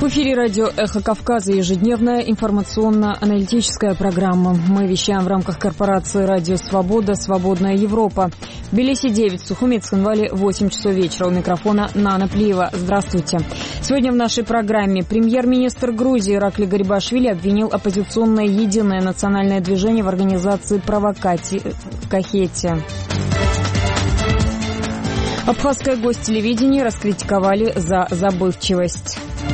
эфире радио «Эхо Кавказа», ежедневная информационно-аналитическая программа. Мы вещаем в рамках корпорации «Радио Свобода», «Свободная Европа». В Тбилиси 9, в Сухуми и Цхинвале 8 часов вечера. У микрофона Нана Плиева. Здравствуйте. Сегодня в нашей программе премьер-министр Грузии Иракли Гарибашвили обвинил оппозиционное «Единое национальное движение» в организации провокаций в Кахете. Абхазское гостелевидение раскритиковали за забывчивость.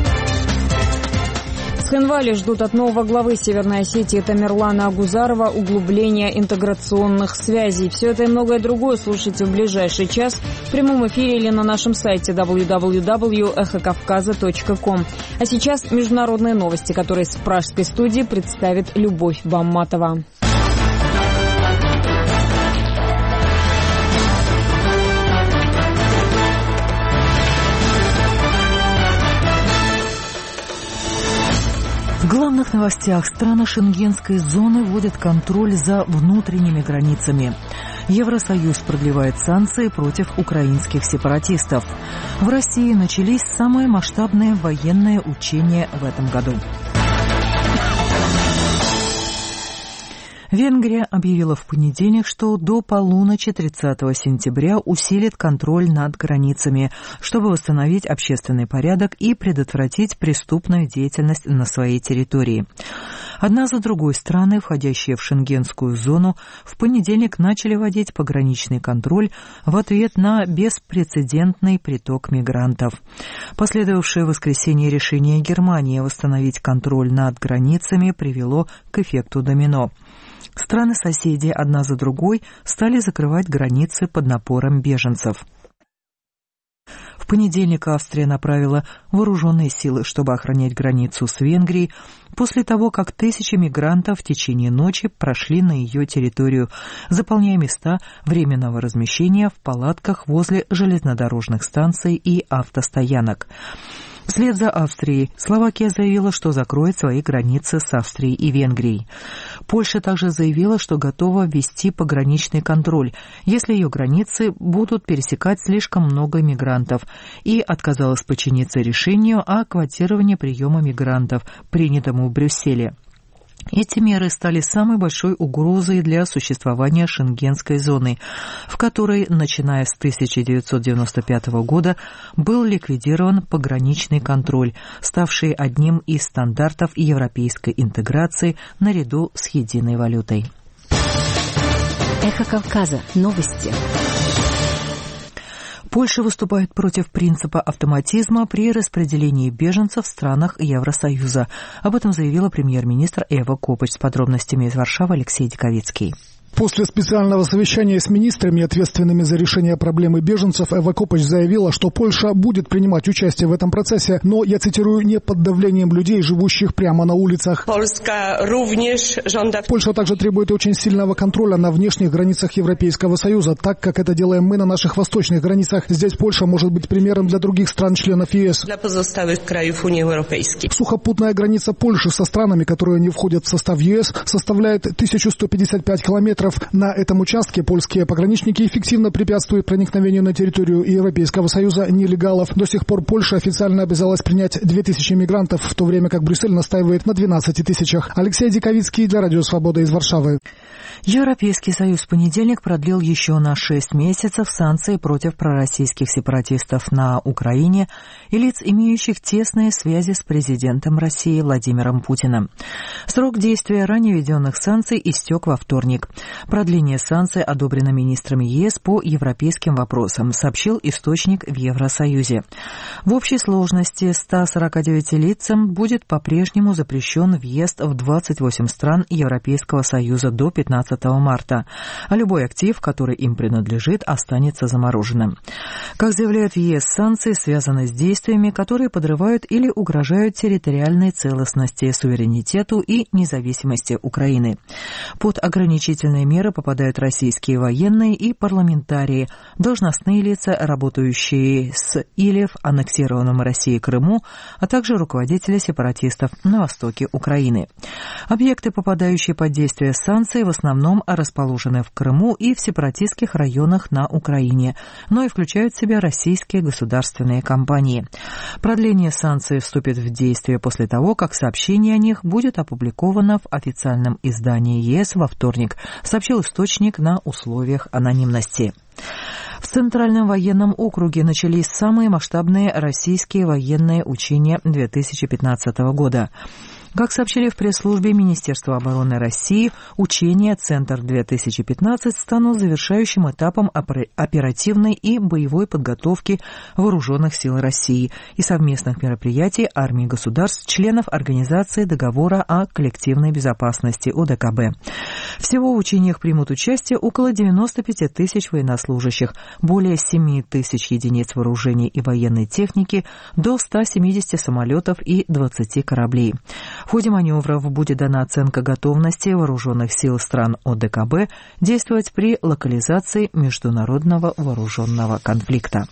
В Цхинвале ждут от нового главы Северной Осетии Тамерлана Агузарова углубления интеграционных связей. Все это и многое другое слушайте в ближайший час в прямом эфире или на нашем сайте www.эхокавказа.ком. А сейчас международные новости, которые с пражской студии представит Любовь Бамматова. В главных новостях: страны Шенгенской зоны вводят контроль за внутренними границами. Евросоюз продлевает санкции против украинских сепаратистов. В России начались самые масштабные военные учения в этом году. Венгрия объявила в понедельник, что до полуночи 30 сентября усилит контроль над границами, чтобы восстановить общественный порядок и предотвратить преступную деятельность на своей территории. Одна за другой страны, входящие в шенгенскую зону, в понедельник начали вводить пограничный контроль в ответ на беспрецедентный приток мигрантов. Последовавшее в воскресенье решение Германии восстановить контроль над границами привело к эффекту домино. Страны-соседи одна за другой стали закрывать границы под напором беженцев. В понедельник Австрия направила вооруженные силы, чтобы охранять границу с Венгрией, после того, как тысячи мигрантов в течение ночи прошли на ее территорию, заполняя места временного размещения в палатках возле железнодорожных станций и автостоянок. Вслед за Австрией Словакия заявила, что закроет свои границы с Австрией и Венгрией. Польша также заявила, что готова ввести пограничный контроль, если ее границы будут пересекать слишком много мигрантов, и отказалась подчиниться решению о квотировании приема мигрантов, принятому в Брюсселе. Эти меры стали самой большой угрозой для существования шенгенской зоны, в которой, начиная с 1995 года, был ликвидирован пограничный контроль, ставший одним из стандартов европейской интеграции наряду с единой валютой. Эхо Кавказа. Новости. Польша выступает против принципа автоматизма при распределении беженцев в странах Евросоюза. Об этом заявила премьер-министр Эва Копач. С подробностями из Варшавы Алексей Диковицкий. После специального совещания с министрами, ответственными за решение проблемы беженцев, Эва Копач заявила, что Польша будет принимать участие в этом процессе, но, я цитирую, не под давлением людей, живущих прямо на улицах. Польша также требует очень сильного контроля на внешних границах Европейского Союза, так как это делаем мы на наших восточных границах. Здесь Польша может быть примером для других стран-членов ЕС. Сухопутная граница Польши со странами, которые не входят в состав ЕС, составляет 1155 километров. На этом участке польские пограничники эффективно препятствуют проникновению на территорию Европейского Союза нелегалов. До сих пор Польша официально обязалась принять 2000 мигрантов, в то время как Брюссель настаивает на 12 тысячах. Алексей Диковицкий для Радио Свобода из Варшавы. Европейский Союз в понедельник продлил еще на 6 месяцев санкции против пророссийских сепаратистов на Украине и лиц, имеющих тесные связи с президентом России Владимиром Путиным. Срок действия ранее введенных санкций истек во вторник. Продление санкций одобрено министрами ЕС по европейским вопросам, сообщил источник в Евросоюзе. В общей сложности 149 лицам будет по-прежнему запрещен въезд в 28 стран Европейского Союза до 15 марта, а любой актив, который им принадлежит, останется замороженным. Как заявляют в ЕС, санкции связаны с действиями, которые подрывают или угрожают территориальной целостности, суверенитету и независимости Украины. Под ограничительные меры попадают российские военные и парламентарии, должностные лица, работающие с или в аннексированном Россией Крыму, а также руководители сепаратистов на востоке Украины. Объекты, попадающие под действие санкций, в основном расположены в Крыму и в сепаратистских районах на Украине, но и включают в себя российские государственные компании. Продление санкций вступит в действие после того, как сообщение о них будет опубликовано в официальном издании ЕС во вторник, сообщил источник на условиях анонимности. В Центральном военном округе начались самые масштабные российские военные учения 2015 года. Как сообщили в пресс-службе Министерства обороны России, учения «Центр-2015» станут завершающим этапом оперативной и боевой подготовки Вооруженных сил России и совместных мероприятий армий государств, членов Организации договора о коллективной безопасности ОДКБ. Всего в учениях примут участие около 95 тысяч военнослужащих, более 7 тысяч единиц вооружений и военной техники, до 170 самолетов и 20 кораблей. В ходе маневров будет дана оценка готовности вооруженных сил стран ОДКБ действовать при локализации международного вооруженного конфликта.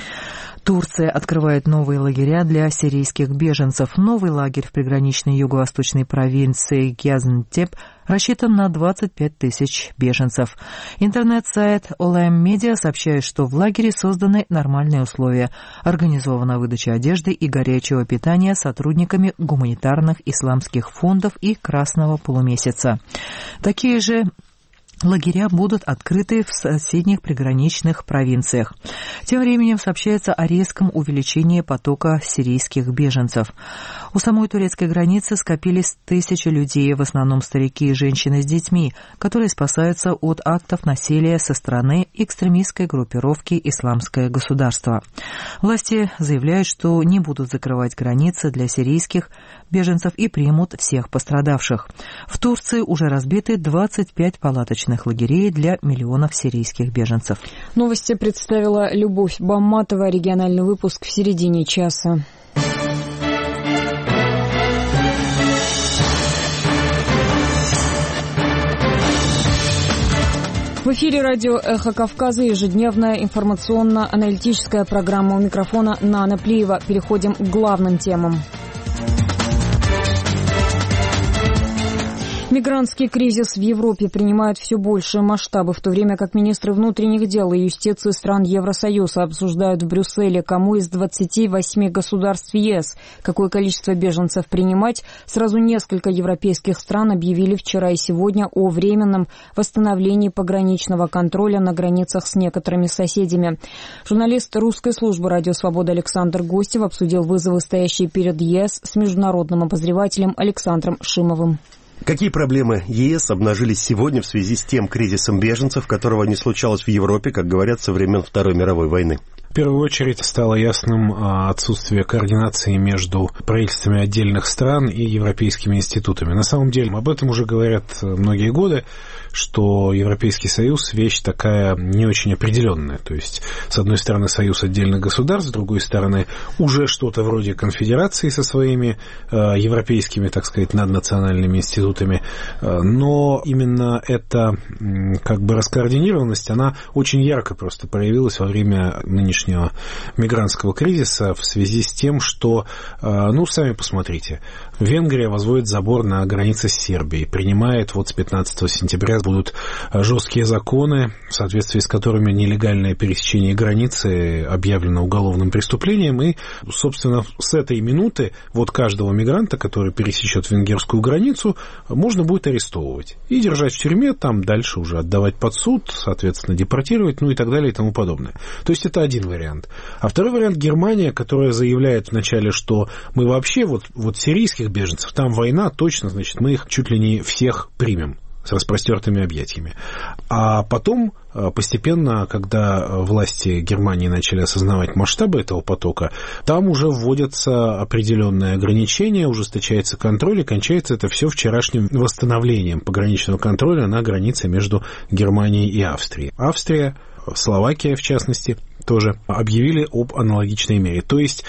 Турция открывает новые лагеря для сирийских беженцев. Новый лагерь в приграничной юго-восточной провинции Газиантеп рассчитан на 25 тысяч беженцев. Интернет-сайт Olam Media сообщает, что в лагере созданы нормальные условия. Организована выдача одежды и горячего питания сотрудниками гуманитарных исламских фондов и Красного полумесяца. Такие же лагеря будут открыты в соседних приграничных провинциях. Тем временем сообщается о резком увеличении потока сирийских беженцев. У самой турецкой границы скопились тысячи людей, в основном старики и женщины с детьми, которые спасаются от актов насилия со стороны экстремистской группировки «Исламское государство». Власти заявляют, что не будут закрывать границы для сирийских беженцев и примут всех пострадавших. В Турции уже разбиты 25 палаточных лагерей для миллионов сирийских беженцев. Новости представила Любовь Бамматова. Региональный выпуск в середине часа. В эфире радио «Эхо Кавказа», ежедневная информационно-аналитическая программа. У микрофона Нана Плиева. Переходим к главным темам. Мигрантский кризис в Европе принимает все большие масштабы, в то время как министры внутренних дел и юстиции стран Евросоюза обсуждают в Брюсселе, кому из 28 государств ЕС какое количество беженцев принимать. Сразу несколько европейских стран объявили вчера и сегодня о временном восстановлении пограничного контроля на границах с некоторыми соседями. Журналист русской службы «Радио Свобода» Александр Гостев обсудил вызовы, стоящие перед ЕС, с международным обозревателем Александром Шимовым. Какие проблемы ЕС обнажились сегодня в связи с тем кризисом беженцев, которого не случалось в Европе, как говорят, со времен Второй мировой войны? В первую очередь стало ясным отсутствие координации между правительствами отдельных стран и европейскими институтами. На самом деле, об этом уже говорят многие годы, что Европейский Союз – вещь такая не очень определенная. То есть, с одной стороны, союз отдельных государств, с другой стороны, уже что-то вроде конфедерации со своими европейскими, так сказать, наднациональными институтами. Но именно эта как бы раскоординированность, она очень ярко просто проявилась во время нынешнего мигрантского кризиса в связи с тем, что, сами посмотрите, Венгрия возводит забор на границе с Сербией, принимает с 15 сентября будут жесткие законы, в соответствии с которыми нелегальное пересечение границы объявлено уголовным преступлением, и, собственно, с этой минуты каждого мигранта, который пересечет венгерскую границу, можно будет арестовывать и держать в тюрьме, там дальше уже отдавать под суд, соответственно, депортировать, и так далее и тому подобное. То есть это один вариант. А второй вариант — Германия, которая заявляет вначале, что мы вообще сирийских беженцев, там война, точно, значит, мы их чуть ли не всех примем с распростертыми объятиями. А потом, постепенно, когда власти Германии начали осознавать масштабы этого потока, там уже вводятся определенные ограничения, ужесточается контроль, и кончается это все вчерашним восстановлением пограничного контроля на границе между Германией и Австрией. Австрия Словакия, в частности, тоже объявили об аналогичной мере. То есть,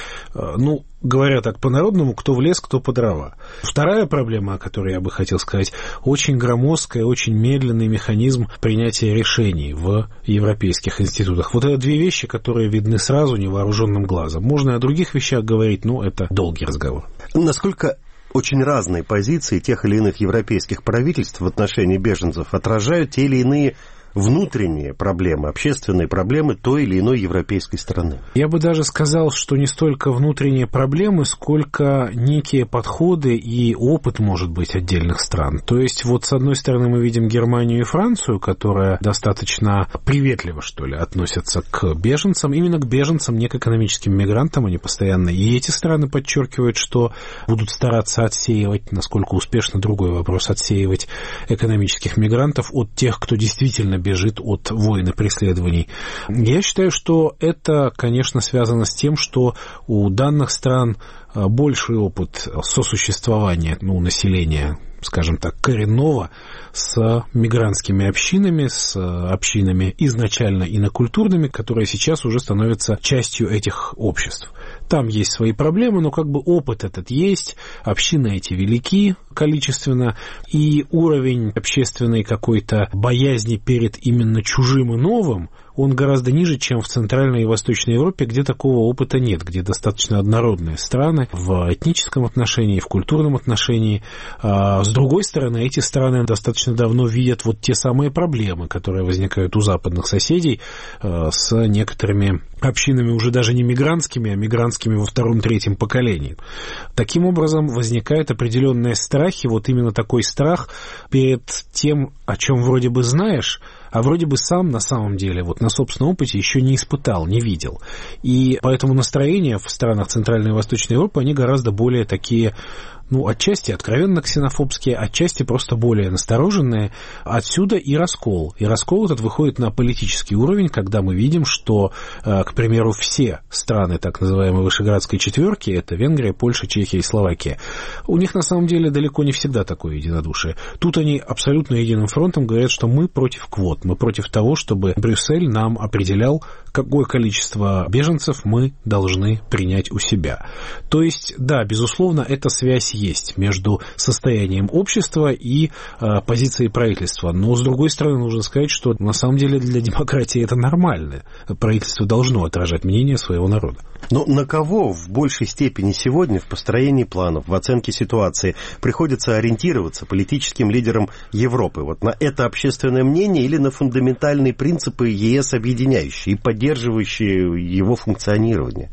говоря так по-народному, кто в лес, кто по дрова. Вторая проблема, о которой я бы хотел сказать, очень громоздкая, очень медленный механизм принятия решений в европейских институтах. Вот это две вещи, которые видны сразу невооруженным глазом. Можно о других вещах говорить, но это долгий разговор. Насколько очень разные позиции тех или иных европейских правительств в отношении беженцев отражают те или иные внутренние проблемы, общественные проблемы той или иной европейской страны? Я бы даже сказал, что не столько внутренние проблемы, сколько некие подходы и опыт, может быть, отдельных стран. То есть, вот с одной стороны мы видим Германию и Францию, которая достаточно приветливо, что ли, относятся к беженцам, именно к беженцам, не к экономическим мигрантам, они постоянно. И эти страны подчеркивают, что будут стараться отсеивать, насколько успешно, другой вопрос, отсеивать экономических мигрантов от тех, кто действительно бежит от войн и преследований. Я считаю, что это, конечно, связано с тем, что у данных стран больший опыт сосуществования населения, скажем так, коренного с мигрантскими общинами, с общинами изначально инокультурными, которые сейчас уже становятся частью этих обществ. Там есть свои проблемы, но как бы опыт этот есть, общины эти велики количественно, и уровень общественной какой-то боязни перед именно чужим и новым, он гораздо ниже, чем в Центральной и Восточной Европе, где такого опыта нет, где достаточно однородные страны в этническом отношении, в культурном отношении. С другой стороны, эти страны достаточно давно видят вот те самые проблемы, которые возникают у западных соседей с некоторыми общинами уже даже не мигрантскими, а мигрантскими во втором-третьем поколении. Таким образом, возникают определенные страхи, вот именно такой страх перед тем, о чем вроде бы знаешь, а вроде бы сам на самом деле вот на собственном опыте еще не испытал, не видел. И поэтому настроения в странах Центральной и Восточной Европы, они гораздо более такие, отчасти откровенно ксенофобские, отчасти просто более настороженные. Отсюда и раскол. И раскол этот выходит на политический уровень, когда мы видим, что, к примеру, все страны так называемой Вышеградской четверки, это Венгрия, Польша, Чехия и Словакия, у них на самом деле далеко не всегда такое единодушие. Тут они абсолютно единым фронтом говорят, что мы против квот, мы против того, чтобы Брюссель нам определял, какое количество беженцев мы должны принять у себя. То есть, да, безусловно, эта связь есть между состоянием общества и позицией правительства. Но, с другой стороны, нужно сказать, что на самом деле для демократии это нормально. Правительство должно отражать мнение своего народа. Но на кого в большей степени сегодня в построении планов, в оценке ситуации приходится ориентироваться политическим лидерам Европы? Вот на это общественное мнение или на фундаментальные принципы ЕС, объединяющие и поддерживающие его функционирование?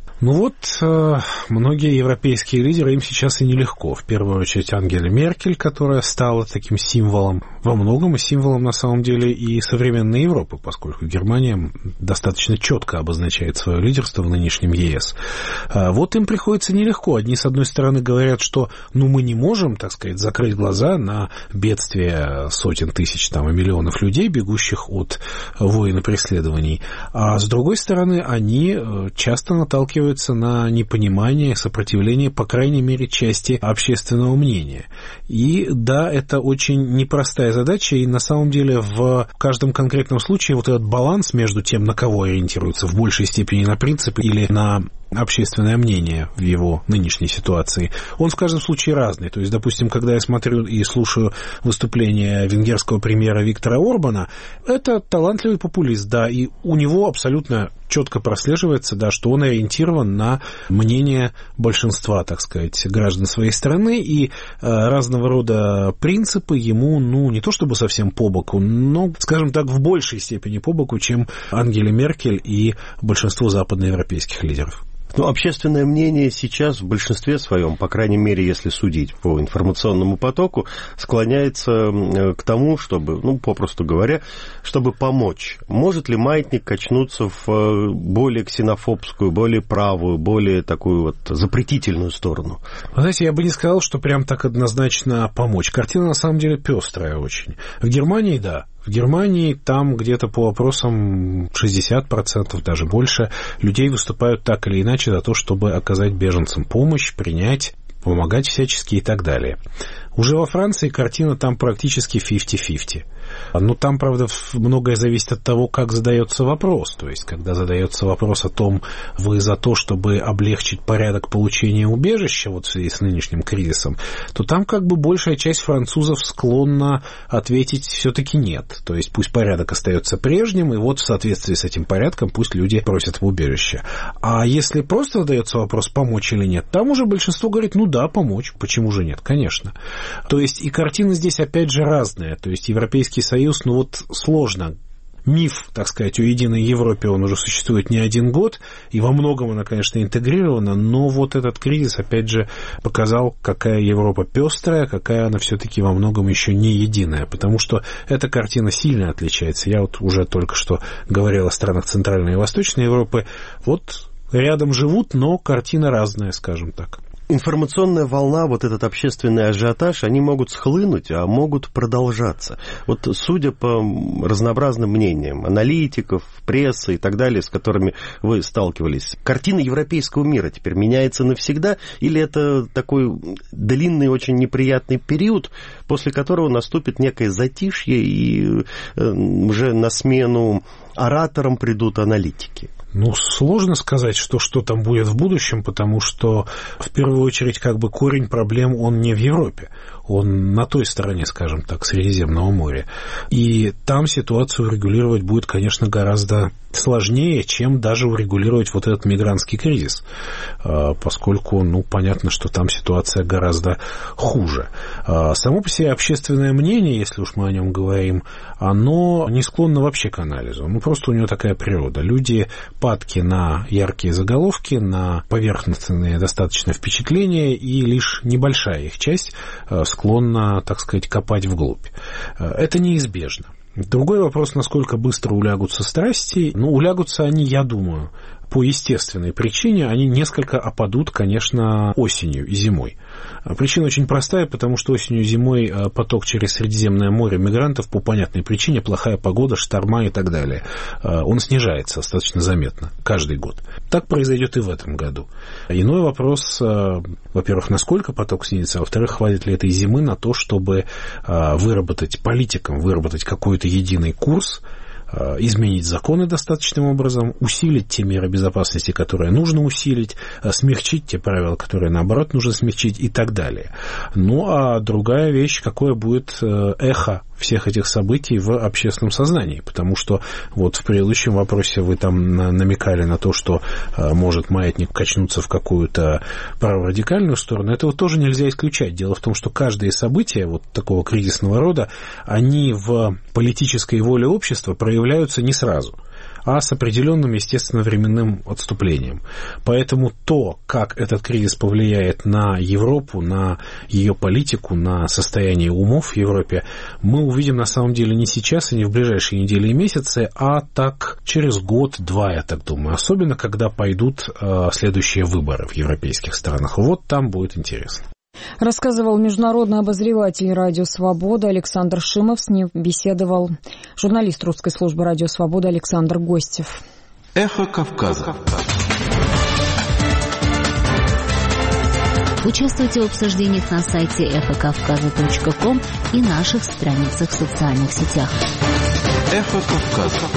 Многие европейские лидеры, им сейчас и нелегко. В первую очередь Ангела Меркель, которая стала таким символом, во многом и символом на самом деле и современной Европы, поскольку Германия достаточно четко обозначает свое лидерство в нынешнем ЕС. Вот им приходится нелегко. Одни, с одной стороны, говорят, что мы не можем, так сказать, закрыть глаза на бедствие сотен тысяч и миллионов людей, бегущих от войн и преследований. А с другой стороны, они часто наталкиваются на непонимание, сопротивление, по крайней мере, части общественного мнения. И да, это очень непростая задача, и на самом деле в каждом конкретном случае вот этот баланс между тем, на кого ориентируется в большей степени на принципы или на общественное мнение в его нынешней ситуации, он в каждом случае разный. То есть, допустим, когда я смотрю и слушаю выступление венгерского премьера Виктора Орбана, это талантливый популист, да, и у него абсолютно четко прослеживается, да, что он ориентирован на мнение большинства, так сказать, граждан своей страны, и разного рода принципы ему, не то чтобы совсем по боку, но, скажем так, в большей степени по боку, чем Ангеле Меркель и большинству западноевропейских лидеров. Общественное мнение сейчас в большинстве своем, по крайней мере, если судить по информационному потоку, склоняется к тому, чтобы, попросту говоря, чтобы помочь. Может ли маятник качнуться в более ксенофобскую, более правую, более такую запретительную сторону? Вы знаете, я бы не сказал, что прям так однозначно помочь. Картина на самом деле пестрая очень. В Германии, да. В Германии там где-то по опросам 60%, даже больше, людей выступают так или иначе за то, чтобы оказать беженцам помощь, принять, помогать всячески и так далее. Уже во Франции картина там практически 50-50. Но там, правда, многое зависит от того, как задается вопрос. То есть, когда задается вопрос о том, вы за то, чтобы облегчить порядок получения убежища вот в связи с нынешним кризисом, то там как бы большая часть французов склонна ответить все-таки нет. То есть, пусть порядок остается прежним, и вот в соответствии с этим порядком пусть люди просят убежище. А если просто задается вопрос, помочь или нет, там уже большинство говорит, ну да, помочь, почему же нет, конечно. То есть и картина здесь опять же разная. То есть Европейский Союз, ну вот сложно. Миф, так сказать, о единой Европе, он уже существует не один год, и во многом она, конечно, интегрирована, но вот этот кризис, опять же, показал, какая Европа пестрая, какая она все-таки во многом еще не единая, потому что эта картина сильно отличается. Я вот уже только что говорил о странах Центральной и Восточной Европы, вот рядом живут, но картина разная, скажем так. Информационная волна, вот этот общественный ажиотаж, они могут схлынуть, а могут продолжаться. Вот судя по разнообразным мнениям аналитиков, прессы и так далее, с которыми вы сталкивались, картина европейского мира теперь меняется навсегда, или это такой длинный, очень неприятный период, после которого наступит некое затишье, и уже на смену ораторам придут аналитики? Ну, сложно сказать, что там будет в будущем, потому что, в первую очередь, как бы корень проблем, он не в Европе. Он на той стороне, скажем так, Средиземного моря. И там ситуацию урегулировать будет, конечно, гораздо сложнее, чем даже урегулировать вот этот мигрантский кризис. Поскольку, ну, понятно, что там ситуация гораздо хуже. Само по себе общественное мнение, если уж мы о нем говорим, оно не склонно вообще к анализу. Ну, просто у него такая природа. Люди падки на яркие заголовки, на поверхностные достаточно впечатления, и лишь небольшая их часть склонна, так сказать, копать вглубь. Это неизбежно. Другой вопрос, насколько быстро улягутся страсти. Ну, улягутся они, я думаю, по естественной причине. Они несколько опадут, конечно, осенью и зимой. Причина очень простая, потому что осенью и зимой поток через Средиземное море мигрантов по понятной причине, плохая погода, шторма и так далее, он снижается достаточно заметно каждый год. Так произойдет и в этом году. Иной вопрос, во-первых, насколько поток снизится, а во-вторых, хватит ли этой зимы на то, чтобы политикам выработать какой-то единый курс, изменить законы достаточным образом, усилить те меры безопасности, которые нужно усилить, смягчить те правила, которые, наоборот, нужно смягчить и так далее. Ну, а другая вещь, какое будет эхо всех этих событий в общественном сознании, потому что вот в предыдущем вопросе вы там намекали на то, что может маятник качнуться в какую-то праворадикальную сторону. Этого тоже нельзя исключать. Дело в том, что каждое событие вот такого кризисного рода, они в политической воле общества проявляются не сразу, а с определенным, естественно, временным отступлением. Поэтому то, как этот кризис повлияет на Европу, на ее политику, на состояние умов в Европе, мы увидим на самом деле не сейчас и не в ближайшие недели и месяцы, а так через год-два, я так думаю. Особенно, когда пойдут следующие выборы в европейских странах. Вот там будет интересно. Рассказывал международный обозреватель «Радио Свобода» Александр Шимов. С ним беседовал журналист русской службы «Радио Свобода» Александр Гостев. Эхо Кавказа. Участвуйте в обсуждениях на сайте эхокавказа.ком и наших страницах в социальных сетях. Эхо Кавказа.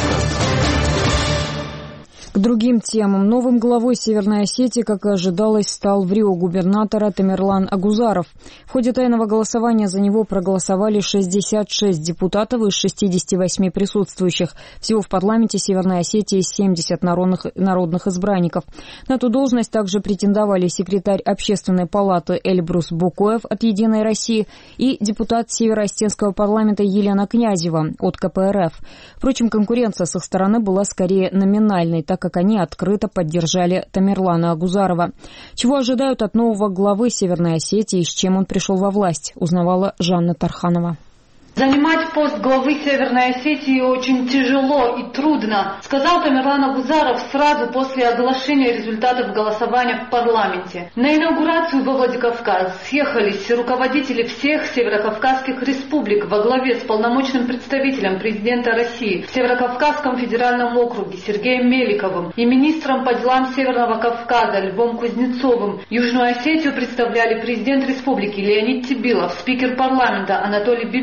К другим темам. Новым главой Северной Осетии, как и ожидалось, стал в Рио губернатор Тамерлан Агузаров. В ходе тайного голосования за него проголосовали 66 депутатов из 68 присутствующих. Всего в парламенте Северной Осетии 70 народных избранников. На эту должность также претендовали секретарь Общественной палаты Эльбрус Букоев от «Единой России» и депутат Северо-Осетинского парламента Елена Князева от КПРФ. Впрочем, конкуренция с их стороны была скорее номинальной, так как они открыто поддержали Тамерлана Агузарова. Чего ожидают от нового главы Северной Осетии и с чем он пришел во власть, узнавала Жанна Тарханова. Занимать пост главы Северной Осетии очень тяжело и трудно, сказал Тамерлан Агузаров сразу после оглашения результатов голосования в парламенте. На инаугурацию во Владикавказ съехались руководители всех северокавказских республик во главе с полномочным представителем президента России в Северокавказском федеральном округе Сергеем Меликовым и министром по делам Северного Кавказа Львом Кузнецовым. Южную Осетию представляли президент республики Леонид Тибилов, спикер парламента Анатолий Бибилов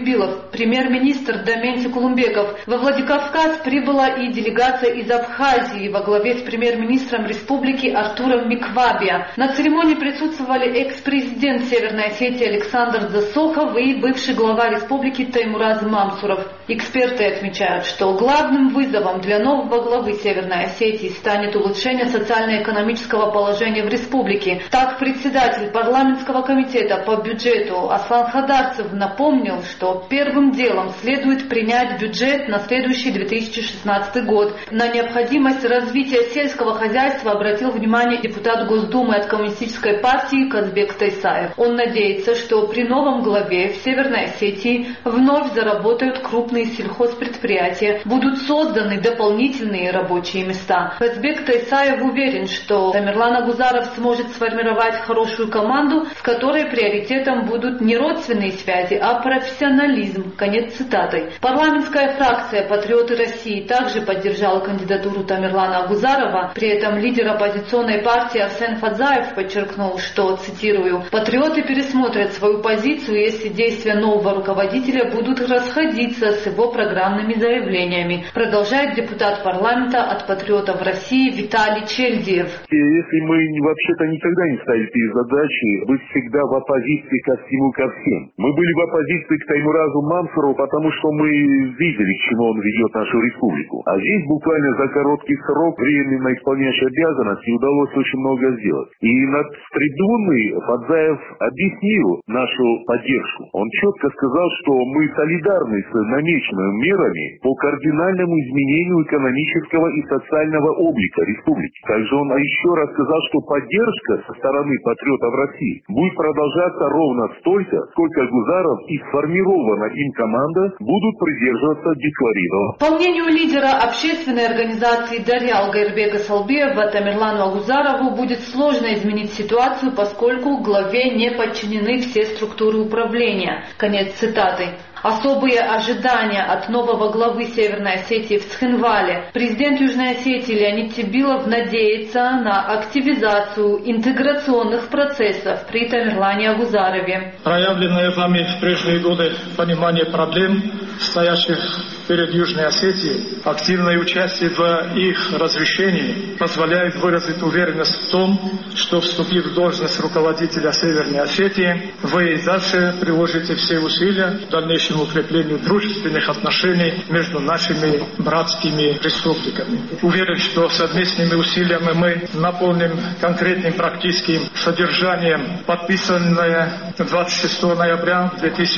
премьер-министр Доменти Кулумбеков. Во Владикавказ прибыла и делегация из Абхазии во главе с премьер-министром республики Артуром Миквабия. На церемонии присутствовали экс-президент Северной Осетии Александр Засохов и бывший глава республики Таймураз Мамсуров. Эксперты отмечают, что главным вызовом для нового главы Северной Осетии станет улучшение социально-экономического положения в республике. Так, председатель парламентского комитета по бюджету Аслан Хадарцев напомнил, что первым делом следует принять бюджет на следующий 2016 год. На необходимость развития сельского хозяйства обратил внимание депутат Госдумы от Коммунистической партии Казбек Тайсаев. Он надеется, что при новом главе в Северной Осетии вновь заработают крупные сельхозпредприятия, будут созданы дополнительные рабочие места. Казбек Тайсаев уверен, что Тамерлан Агузаров сможет сформировать хорошую команду, в которой приоритетом будут не родственные связи, а профессионализм. Конец цитаты. Парламентская фракция «Патриоты России» также поддержала кандидатуру Тамерлана Агузарова. При этом лидер оппозиционной партии Арсен Фадзаев подчеркнул, что, цитирую, «патриоты пересмотрят свою позицию, если действия нового руководителя будут расходиться с его программными заявлениями», продолжает депутат парламента от «Патриотов России» Виталий Чельдиев. Если мы вообще-то никогда не ставили перед задачей быть всегда в оппозиции ко всему, ко всем. Мы были в оппозиции к Таймуразу Мамсурову, потому что мы видели, к чему он ведет нашу республику. А здесь буквально за короткий срок временно исполняющей обязанности удалось очень много сделать. И над трибуной Фадзаев объяснил нашу поддержку. Он четко сказал, что мы солидарны с намеченными мерами по кардинальному изменению экономического и социального облика республики. Также он еще раз сказал, что поддержка со стороны патриотов России будет продолжаться ровно столько, сколько Агузаров и сформированная им команда будут придерживаться декларированного. По мнению лидера общественной организации Дарьял Гайрбека Салбиева, Тамерлану Агузарову будет сложно изменить ситуацию, поскольку главе не подчинены все структуры управления. Конец цитаты. Особые ожидания от нового главы Северной Осетии в Цхинвале. Президент Южной Осетии Леонид Тебилов надеется на активизацию интеграционных процессов при Тамерлане Агузарове. Проявленное вами в прежние годы понимание проблем, стоящих перед Южной Осетией, активное участие в их разрешении позволяет выразить уверенность в том, что, вступив в должность руководителя Северной Осетии, вы и дальше приложите все усилия к дальнейшему укреплению дружественных отношений между нашими братскими республиками. Уверен, что совместными усилиями мы наполним конкретным практическим содержанием подписанное 26 ноября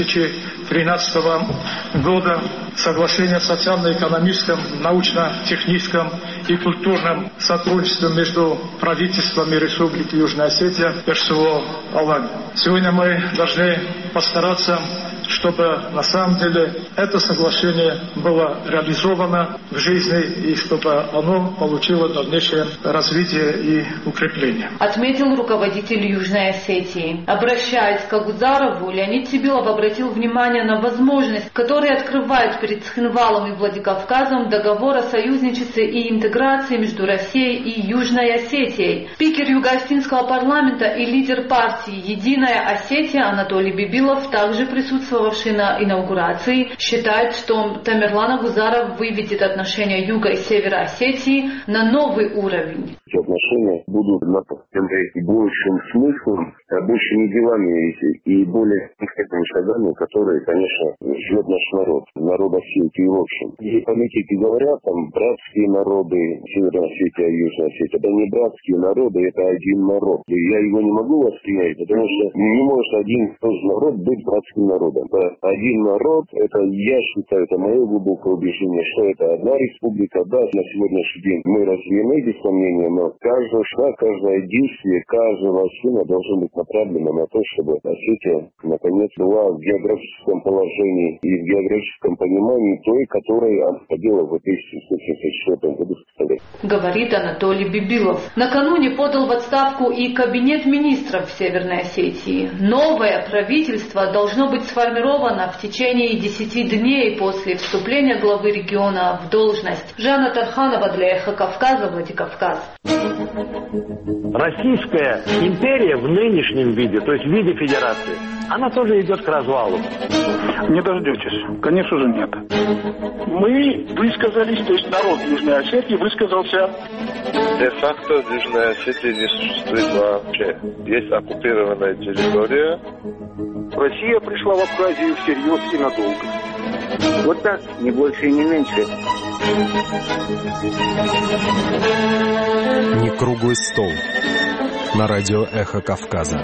2013 года соглашение о социально-экономическом, научно-техническом и культурном сотрудничестве между правительствами Республики Южная Осетия и РСО Алания. Сегодня мы должны постараться, чтобы на самом деле это соглашение было реализовано в жизни и чтобы оно получило дальнейшее развитие и укрепление. Отметил руководитель Южной Осетии. Обращаясь к Агузарову, Леонид Тебилов обратил внимание на возможность, которая открывает перед Цхинвалом и Владикавказом договор о союзничестве и интеграции между Россией и Южной Осетией. Спикер Юго-Осетинского парламента и лидер партии «Единая Осетия» Анатолий Бибилов, также присутствовавший на инаугурации, считает, что Тамерлан Агузаров выведет отношения Юга и Севера Осетии на новый уровень. Эти отношения будут наполнены большим смыслом, большими делами и более конкретными шагами, которые, конечно, ждет наш народ Осетии в общем. И политики говорят, там, братские народы, Северная Осетия и Южная Осетия. Это не братские народы, это один народ. И я его не могу воспринять, потому что не может один и тот же народ быть братским народом. Это один народ, это, я считаю, это мое глубокое убеждение, что это одна республика. Да, на сегодняшний день мы развеяны, без сомнения, но каждый шаг, каждое действие, каждого сына должно быть направлено на то, чтобы Осетия, наконец, была в географическом положении и в географическом понимании той, которой она ходила в 1974 году. Говорит Анатолий Бибилов. Накануне подал в отставку и кабинет министров Северной Осетии. Новое правительство должно быть сформировано в течение 10 дней после вступления главы региона в должность. Жанна Тарханова для Эхо Кавказа, Владикавказ. Российская империя в нынешнем виде, то есть в виде федерации, она тоже идет к развалу. Не дождетесь. Конечно же, нет. Мы высказались, то есть народ Южной Осетии высказался. Де-факто Южная Осетия не существует вообще. Есть оккупированная территория. Россия пришла в Абхазию всерьез и надолго. Вот так, не больше и не меньше. Не круглый стол. На радио «Эхо Кавказа».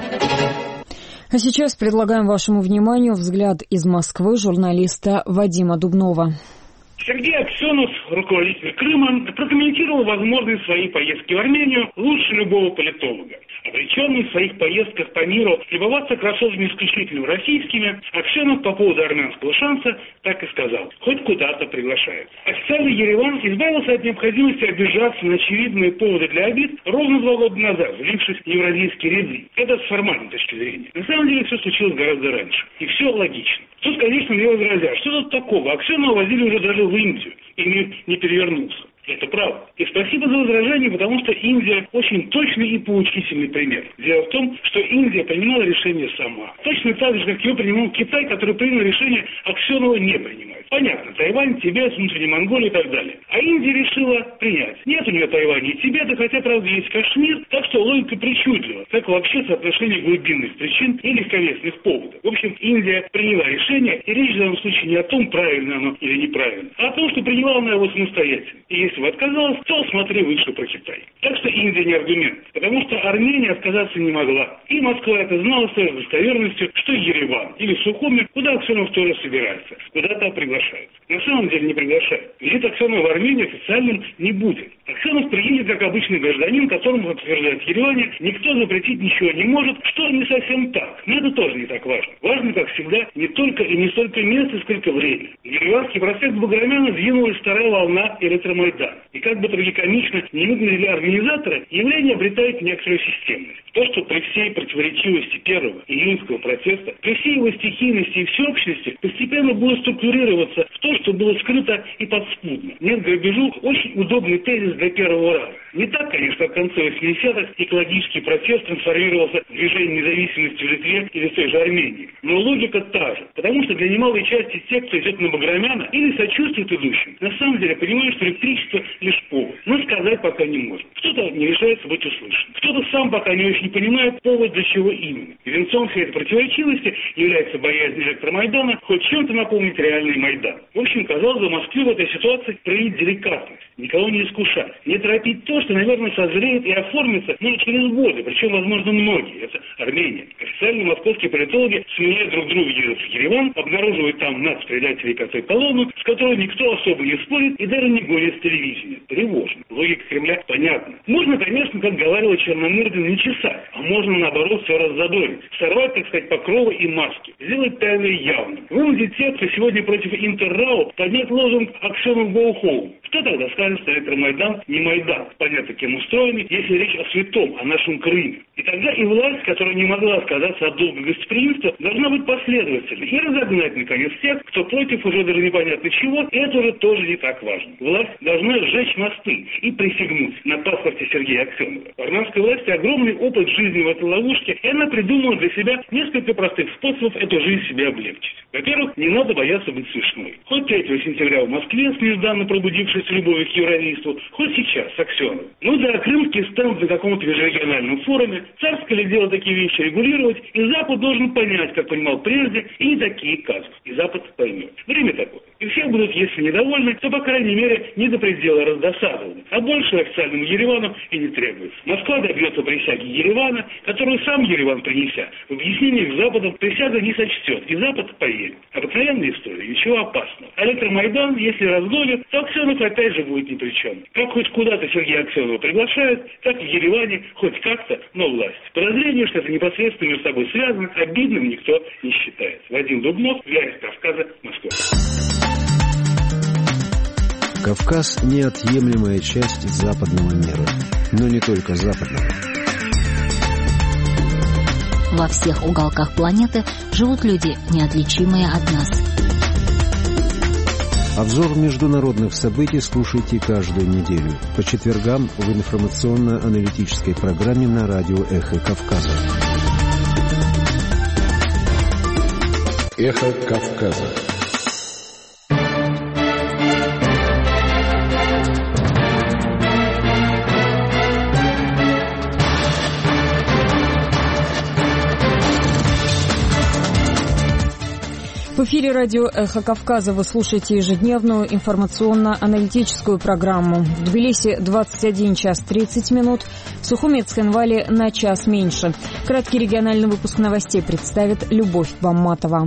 А сейчас предлагаем вашему вниманию взгляд из Москвы журналиста Вадима Дубнова. Сергей Аксенов, руководитель Крыма, прокомментировал возможность своей поездки в Армению лучше любого политолога. Обреченный в своих поездках по миру любоваться красотами исключительно российскими, Аксенов по поводу армянского шанса так и сказал: хоть куда-то приглашают. Официальный Ереван избавился от необходимости обижаться на очевидные поводы для обид ровно 2 года назад, влившись в евразийские ряды. Это с формальной точки зрения. На самом деле все случилось гораздо раньше. И все логично. Тут, конечно, мне возразят, что тут такого? Аксенова возили уже даже в Индию, и мир не перевернулся. Это правда. И спасибо за возражение, потому что Индия очень точный и поучительный пример. Дело в том, что Индия принимала решение сама. Точно так же, как его принимал Китай, который принял решение Аксенова не принимать. Понятно, Тайвань, Тибет, внутренняя Монголия и так далее. А Индия решила принять. Нет у нее Тайваня и Тибета, хотя, правда, есть Кашмир, так что логика причудлива, как вообще соотношение глубинных причин и легковесных поводов. В общем, Индия приняла решение, и речь в данном случае не о том, правильно оно или неправильно, а о том, что приняла она его самостоятельно. И если бы отказалась, то смотри выше про Китай. Так что Индия не аргумент, потому что Армения отказаться не могла. И Москва это знала с той же достоверностью, что Ереван или Сухуми, куда Аксенов тоже собирается, куда-то приглашают. На самом деле не приглашают. Визит Аксенова в Армению официальным не будет. Аксенов приедет как обычный гражданин, которому, как утверждает в Ереване, никто запретить ничего не может, что не совсем так. Но это тоже не так важно. Важно, как всегда, не только и не столько место, сколько время. В Ереванский проспект Баграмяна двинулась вторая волна электромайдана. И как бы трагикомично не выглядели организаторы, явление обретает некоторую системность. То, что при всей противоречивости первого июньского протеста, при всей его стихийности и всеобщности, постепенно будет структурироваться в то, что было скрыто и подспудно. Нет грабежу — очень удобный тезис для первого раза. Не так, конечно, как в конце 80-х экологический протест трансформировался в движение независимости в Литве или в той же Армении. Но логика та же, потому что для немалой части тех, кто идет на Баграмяна или сочувствует идущим, на самом деле понимают, что электричество лишь повод. Но сказать пока не может. Кто-то не решается быть услышан. Кто-то сам пока не очень понимает повод, для чего именно. И венцом всей этой противоречивости является боязнь электромайдана хоть чем-то напомнить реальный Майдан. В общем, казалось бы, Москве в этой ситуации проявить деликатность, никого не искушать, не торопить то, что, наверное, созреет и оформится, но через годы, причем, возможно, многие. Это Армения. Официальные московские политологи сменяют друг друга, едут в Ереван, обнаруживают там нацпредателей котой колонну, с которой никто особо не спорит и даже не гонит с телевидения. Тревожно. Логика Кремля понятна. Можно, конечно, как говорила Черномырдин, не чесать, а можно, наоборот, все раззадорить. Сорвать, так сказать, покровы и маски. Сделать тайное явным. Вынудить тех, кто сегодня против Интеррау, поднять лозунг «Аксенов go home». Кто тогда скажет, что электромайдан не Майдан? Понятно, кем устроенный, если речь о святом, о нашем Крыме. И тогда и власть, которая не могла отказаться от долга гостеприимства, должна быть последовательной и разогнать, наконец, тех, кто против уже даже непонятно чего, и это уже тоже не так важно. Власть должна сжечь мосты и присягнуть на паспорте Сергея Аксенова. У армянской власти огромный опыт жизни в этой ловушке, и она придумала для себя несколько простых способов эту жизнь себе облегчить. Во-первых, не надо бояться быть смешной. Хоть 3 сентября в Москве с нежданно пробудившейся любовью к евразийству, хоть сейчас с Аксеновым. Ну да, крымский стенд на каком-то межрегиональном форуме, царское ли дело такие вещи регулировать, и Запад должен понять, как понимал прежде, и не такие казусы. И Запад поймет. Время такое. И все будут, если недовольны, то, по крайней мере, не до предела раздосадованы. А больше официальному Еревану и не требуется. Москва добьется присяги Еревана, которую сам Ереван принеся. В объяснениях с Западом присяга не сочтет, и Запад поверит. Обыкновенная история, ничего опасного. А электромайдан, если разгонят, то Аксенов опять же будет ни при чем. Как хоть куда-то Сергея Аксенова приглашают, так в Ереване хоть как-то, но власть. Подозрение, что это непосредственно между собой связано, обидным никто не считает. Вадим Дубнов, «Вяз Кавказа», Москва. Кавказ – неотъемлемая часть западного мира, но не только западного. Во всех уголках планеты живут люди, неотличимые от нас. Обзор международных событий слушайте каждую неделю по четвергам в информационно-аналитической программе на радио «Эхо Кавказа». «Эхо Кавказа». В эфире радио «Эхо Кавказа» вы слушаете ежедневную информационно-аналитическую программу. В Тбилиси 21 час 30 минут, в Сухуми и Цхинвале на час меньше. Краткий региональный выпуск новостей представит Любовь Бамматова.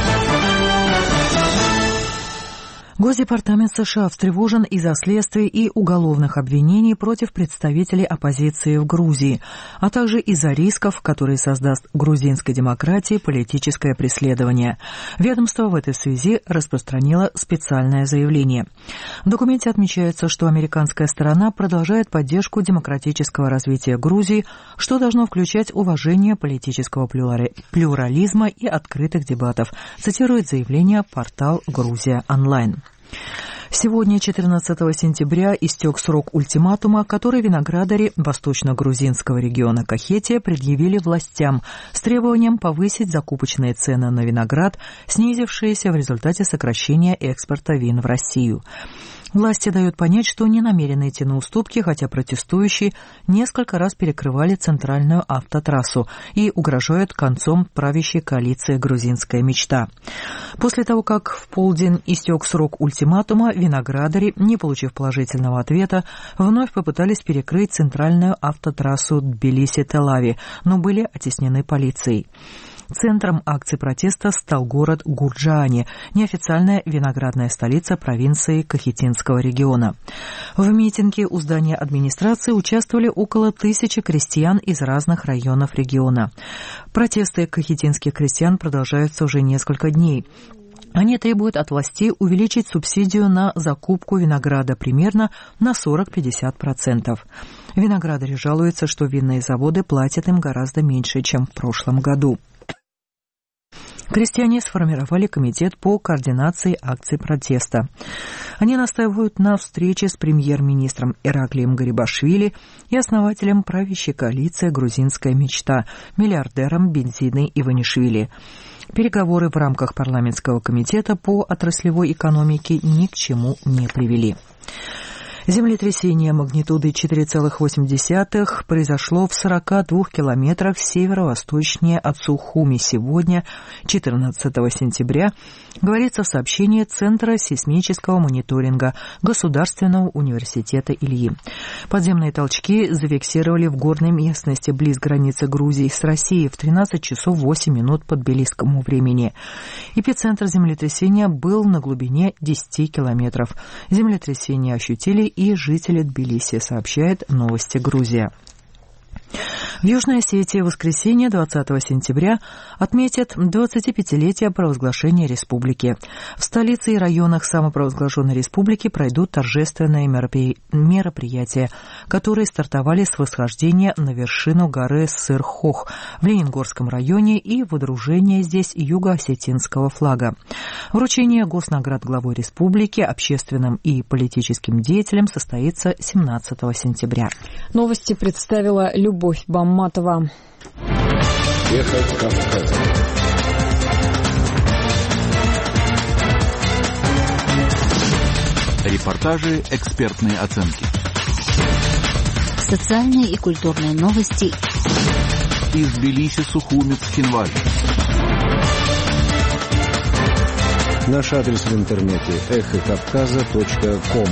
Госдепартамент США встревожен из-за следствий и уголовных обвинений против представителей оппозиции в Грузии, а также из-за рисков, которые создаст грузинской демократии политическое преследование. Ведомство в этой связи распространило специальное заявление. В документе отмечается, что американская сторона продолжает поддержку демократического развития Грузии, что должно включать уважение политического плюрализма и открытых дебатов, цитирует заявление портал «Грузия онлайн». Сегодня, 14 сентября, истек срок ультиматума, который виноградари восточно-грузинского региона Кахетия предъявили властям с требованием повысить закупочные цены на виноград, снизившиеся в результате сокращения экспорта вин в Россию. Власти дают понять, что не намерены идти на уступки, хотя протестующие несколько раз перекрывали центральную автотрассу и угрожают концом правящей коалиции «Грузинская мечта». После того, как в полдень истек срок ультиматума, виноградари, не получив положительного ответа, вновь попытались перекрыть центральную автотрассу Тбилиси-Тель-Ави, но были оттеснены полицией. Центром акций протеста стал город Гурджаани, неофициальная виноградная столица провинции Кахетинского региона. В митинге у здания администрации участвовали около 1000 крестьян из разных районов региона. Протесты кахетинских крестьян продолжаются уже несколько дней. Они требуют от властей увеличить субсидию на закупку винограда примерно на 40-50%. Виноградари жалуются, что винные заводы платят им гораздо меньше, чем в прошлом году. Крестьяне сформировали комитет по координации акций протеста. Они настаивают на встрече с премьер-министром Ираклием Гарибашвили и основателем правящей коалиции «Грузинская мечта» миллиардером Бензиной Иванишвили. Переговоры в рамках парламентского комитета по отраслевой экономике ни к чему не привели. Землетрясение магнитудой 4,8 произошло в 42 километрах северо-восточнее от Сухуми сегодня, 14 сентября, говорится в сообщении Центра сейсмического мониторинга Государственного университета Ильи. Подземные толчки зафиксировали в горной местности близ границы Грузии с Россией в 13 часов 8 минут по тбилисскому времени. Эпицентр землетрясения был на глубине 10 километров. Землетрясение ощутили и жители Тбилиси, сообщает «Новости Грузия». В Южной Осетии в воскресенье 20 сентября отметят 25-летие провозглашения республики. В столице и районах самопровозглашенной республики пройдут торжественные мероприятия, которые стартовали с восхождения на вершину горы Сыр-Хох в Ленингорском районе и водружения здесь юго-осетинского флага. Вручение госнаград главой республики общественным и политическим деятелям состоится 17 сентября. Новости представила Любовь Бамматова. Эхо Кавказа. Репортажи, экспертные оценки. Социальные и культурные новости. Из Тбилиси, Сухуми, Цхинвали. Наш адрес в интернете эхокавказа.ком.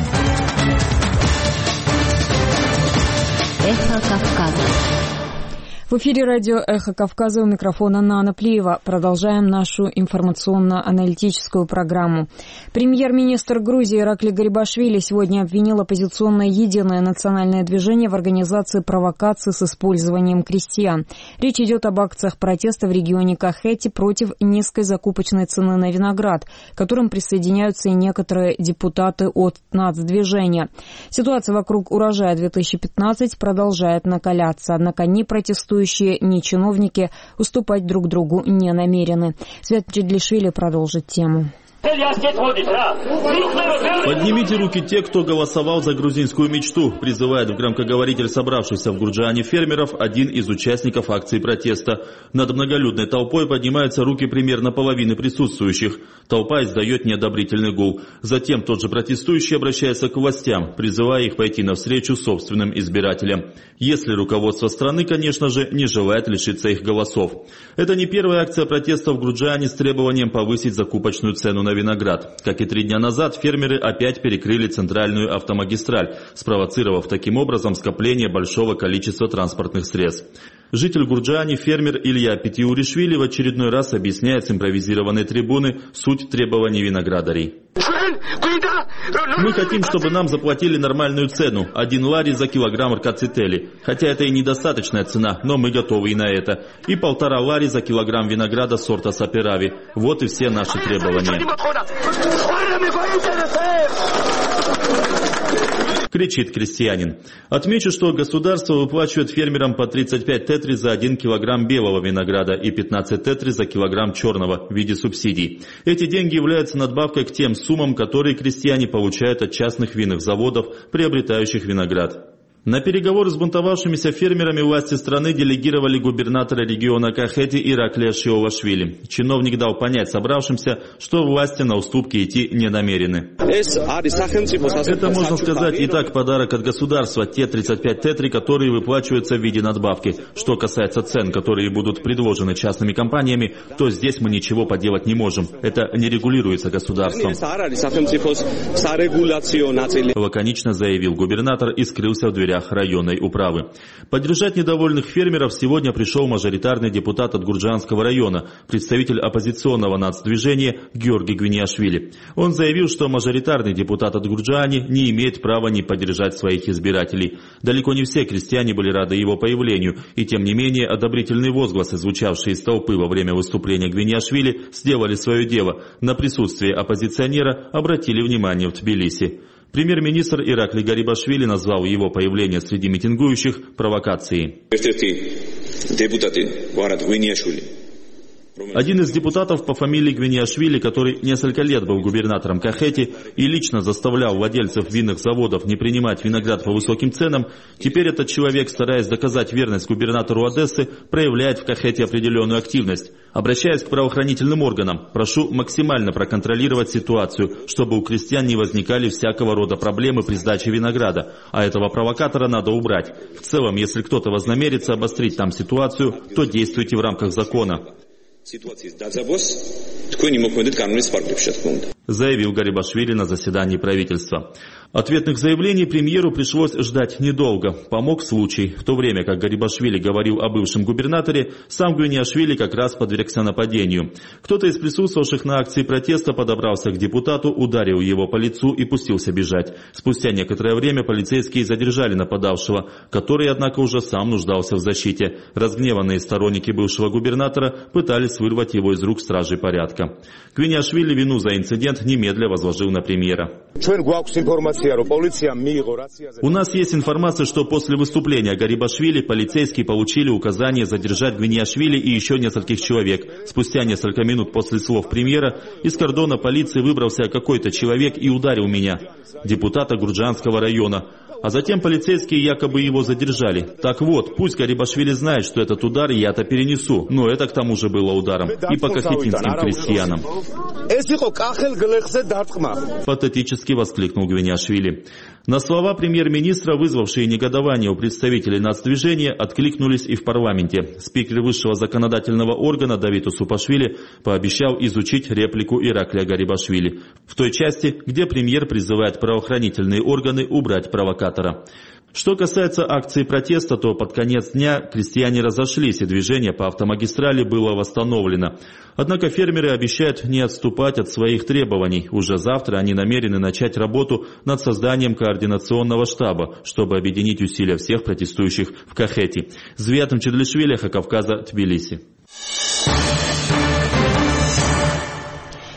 Эхо Кавказа. В эфире радио «Эхо Кавказа», у микрофона Нана Плиева. Продолжаем нашу информационно-аналитическую программу. Премьер-министр Грузии Ираклий Гарибашвили сегодня обвинил оппозиционное «Единое национальное движение» в организации провокаций с использованием крестьян. Речь идет об акциях протеста в регионе Кахети против низкой закупочной цены на виноград, к которым присоединяются и некоторые депутаты от нацдвижения. Ситуация вокруг урожая 2015 продолжает накаляться, однако ни протестующие, ни чиновники уступать друг другу не намерены. Свят Джидлишвили продолжит тему. Поднимите руки те, кто голосовал за грузинскую мечту, призывает в громкоговоритель собравшихся в Гурджаане фермеров один из участников акции протеста. Над многолюдной толпой поднимаются руки примерно половины присутствующих. Толпа издает неодобрительный гул. Затем тот же протестующий обращается к властям, призывая их пойти навстречу собственным избирателям. Если руководство страны, конечно же, не желает лишиться их голосов. Это не первая акция протеста в Гурджаане с требованием повысить закупочную цену на виноград. Как и 3 дня назад, фермеры опять перекрыли центральную автомагистраль, спровоцировав таким образом скопление большого количества транспортных средств. Житель Гурджаани, фермер Илья Петиуришвили в очередной раз объясняет с импровизированной трибуны суть требований виноградарей. Мы хотим, чтобы нам заплатили нормальную цену, 1 лари за килограмм ркацители. Хотя это и недостаточная цена, но мы готовы и на это. И 1,5 лари за килограмм винограда сорта Саперави. Вот и все наши требования. Кричит крестьянин. Отмечу, что государство выплачивает фермерам по 35 тетри за 1 килограмм белого винограда и 15 тетри за килограмм черного в виде субсидий. Эти деньги являются надбавкой к тем суммам, которые крестьяне получают от частных винных заводов, приобретающих виноград. На переговоры с бунтовавшимися фермерами власти страны делегировали губернатора региона Кахети Ираклия Шиовашвили. Чиновник дал понять собравшимся, что власти на уступки идти не намерены. Это, можно сказать, и так подарок от государства, те 35 тетри, которые выплачиваются в виде надбавки. Что касается цен, которые будут предложены частными компаниями, то здесь мы ничего поделать не можем. Это не регулируется государством. Лаконично заявил губернатор и скрылся в дверях районной управы. Поддержать недовольных фермеров сегодня пришел мажоритарный депутат от Гурджаанского района, представитель оппозиционного нацдвижения Георгий Гвиниашвили. Он заявил, что мажоритарный депутат от Гурджаани не имеет права не поддержать своих избирателей. Далеко не все крестьяне были рады его появлению, и тем не менее одобрительные возгласы, звучавшие из толпы во время выступления Гвиниашвили, сделали свое дело. На присутствие оппозиционера обратили внимание в Тбилиси. Премьер-министр Ираклий Гарибашвили назвал его появление среди митингующих провокацией. Один из депутатов по фамилии Гвиниашвили, который несколько лет был губернатором Кахети и лично заставлял владельцев винных заводов не принимать виноград по высоким ценам, теперь этот человек, стараясь доказать верность губернатору Одессы, проявляет в Кахете определенную активность. Обращаясь к правоохранительным органам, прошу максимально проконтролировать ситуацию, чтобы у крестьян не возникали всякого рода проблемы при сдаче винограда, а этого провокатора надо убрать. В целом, если кто-то вознамерится обострить там ситуацию, то действуйте в рамках закона. Заявил Гарибашвили на заседании правительства. Ответных заявлений премьеру пришлось ждать недолго. Помог случай. В то время как Гарибашвили говорил о бывшем губернаторе, сам Гвиниашвили как раз подвергся нападению. Кто-то из присутствовавших на акции протеста подобрался к депутату, ударил его по лицу и пустился бежать. Спустя некоторое время полицейские задержали нападавшего, который, однако, уже сам нуждался в защите. Разгневанные сторонники бывшего губернатора пытались вырвать его из рук стражей порядка. Гвиниашвили вину за инцидент немедля возложил на премьера. У нас есть информация, что после выступления Гарибашвили полицейские получили указание задержать Гвиниашвили и еще нескольких человек. Спустя несколько минут после слов премьера из кордона полиции выбрался какой-то человек и ударил меня, депутата Гурджаанского района. А затем полицейские якобы его задержали. Так вот, пусть Гарибашвили знает, что этот удар я-то перенесу, но это к тому же было ударом и по кахетинским крестьянам. Патетически воскликнул Гвиниашвили. На слова премьер-министра, вызвавшие негодование у представителей нацдвижения, откликнулись и в парламенте. Спикер высшего законодательного органа Давид Усупашвили пообещал изучить реплику Ираклия Гарибашвили в той части, где премьер призывает правоохранительные органы убрать провокатора. Что касается акции протеста, то под конец дня крестьяне разошлись, и движение по автомагистрали было восстановлено. Однако фермеры обещают не отступать от своих требований. Уже завтра они намерены начать работу над созданием координационного штаба, чтобы объединить усилия всех протестующих в Кахети. Звиат Мчедлишвили, Эхо Кавказа, Тбилиси.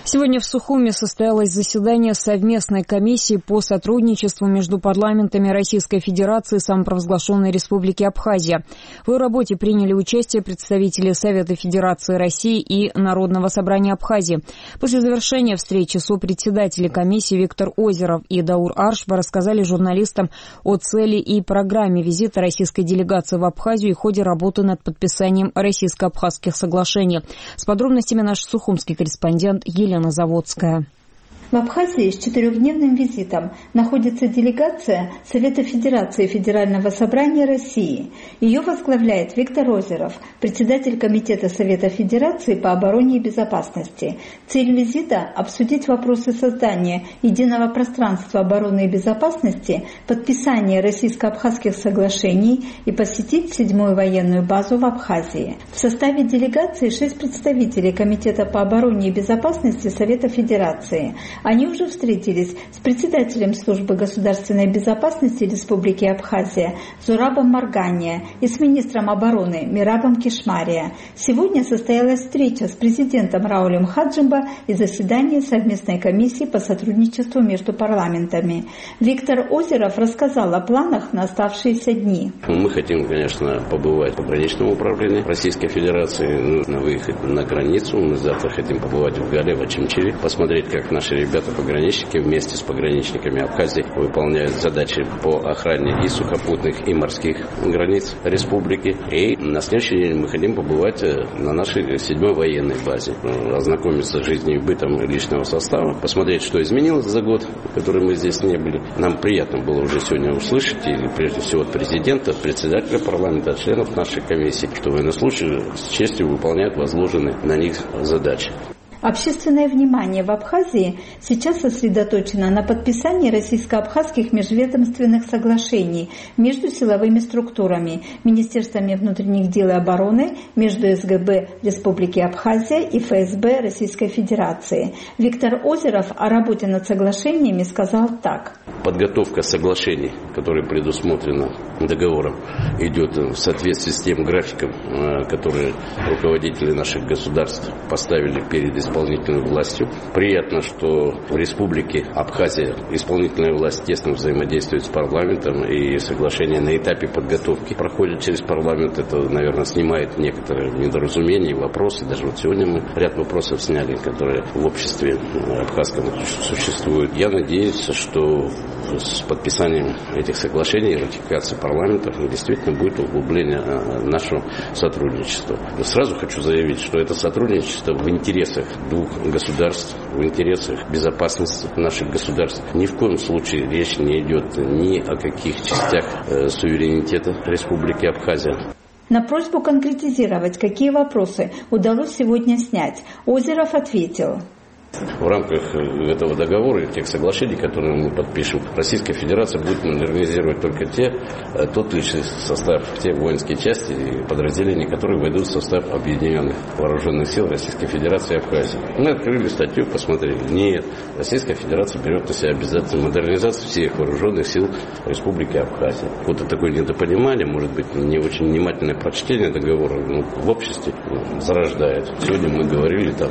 Сегодня в Сухуми состоялось заседание совместной комиссии по сотрудничеству между парламентами Российской Федерации и самопровозглашенной Республики Абхазия. В ее работе приняли участие представители Совета Федерации России и Народного собрания Абхазии. После завершения встречи сопредседатели комиссии Виктор Озеров и Даур Аршба рассказали журналистам о цели и программе визита российской делегации в Абхазию и ходе работы над подписанием российско-абхазских соглашений. С подробностями наш сухумский корреспондент Елена Заводская. В Абхазии с 4-дневным визитом находится делегация Совета Федерации Федерального собрания России. Ее возглавляет Виктор Озеров, председатель Комитета Совета Федерации по обороне и безопасности. Цель визита – обсудить вопросы создания единого пространства обороны и безопасности, подписания российско-абхазских соглашений и посетить 7-ю военную базу в Абхазии. В составе делегации 6 представителей Комитета по обороне и безопасности Совета Федерации. Они уже встретились с председателем службы государственной безопасности Республики Абхазия Зурабом Маргания и с министром обороны Мирабом Кишмария. Сегодня состоялась встреча с президентом Раулем Хаджимба и заседание совместной комиссии по сотрудничеству между парламентами. Виктор Озеров рассказал о планах на оставшиеся дни. Мы хотим, конечно, побывать в пограничном управлении Российской Федерации, на выехать на границу. Мы завтра хотим побывать в Гале, в Очимчире, посмотреть, как наши ребята-пограничники вместе с пограничниками Абхазии выполняют задачи по охране и сухопутных, и морских границ республики. И на следующий день мы хотим побывать на нашей 7-й военной базе, ознакомиться с жизнью и бытом личного состава, посмотреть, что изменилось за год, в который мы здесь не были. Нам приятно было уже сегодня услышать, и прежде всего от президента, от председателя парламента, от членов нашей комиссии, что военнослужащие с честью выполняют возложенные на них задачи. Общественное внимание в Абхазии сейчас сосредоточено на подписании российско-абхазских межведомственных соглашений между силовыми структурами, Министерствами внутренних дел и обороны, между СГБ Республики Абхазия и ФСБ Российской Федерации. Виктор Озеров о работе над соглашениями сказал так. Подготовка соглашений, которые предусмотрены договором, идет в соответствии с тем графиком, который руководители наших государств поставили перед исполнительной властью. Приятно, что в Республике Абхазия исполнительная власть тесно взаимодействует с парламентом, и соглашение на этапе подготовки проходит через парламент. Это, наверное, снимает некоторые недоразумения и вопросы. Даже вот сегодня мы ряд вопросов сняли, которые в обществе абхазском существуют. Я надеюсь, что с подписанием этих соглашений и ратификацией парламента действительно будет углубление нашего сотрудничества. Сразу хочу заявить, что это сотрудничество в интересах двух государств, в интересах безопасности наших государств. Ни в коем случае речь не идет ни о каких частях суверенитета Республики Абхазия. На просьбу конкретизировать, какие вопросы удалось сегодня снять, Озеров ответил. В рамках этого договора и тех соглашений, которые мы подпишем, Российская Федерация будет модернизировать только тот личный состав, те воинские части и подразделения, которые войдут в состав Объединенных Вооруженных Сил Российской Федерации и Абхазии. Мы открыли статью, посмотрели. Нет, Российская Федерация берет на себя обязательную модернизацию всех вооруженных сил Республики Абхазия. Вот такое недопонимание, может быть, не очень внимательное прочтение договора в обществе зарождает. Сегодня мы говорили там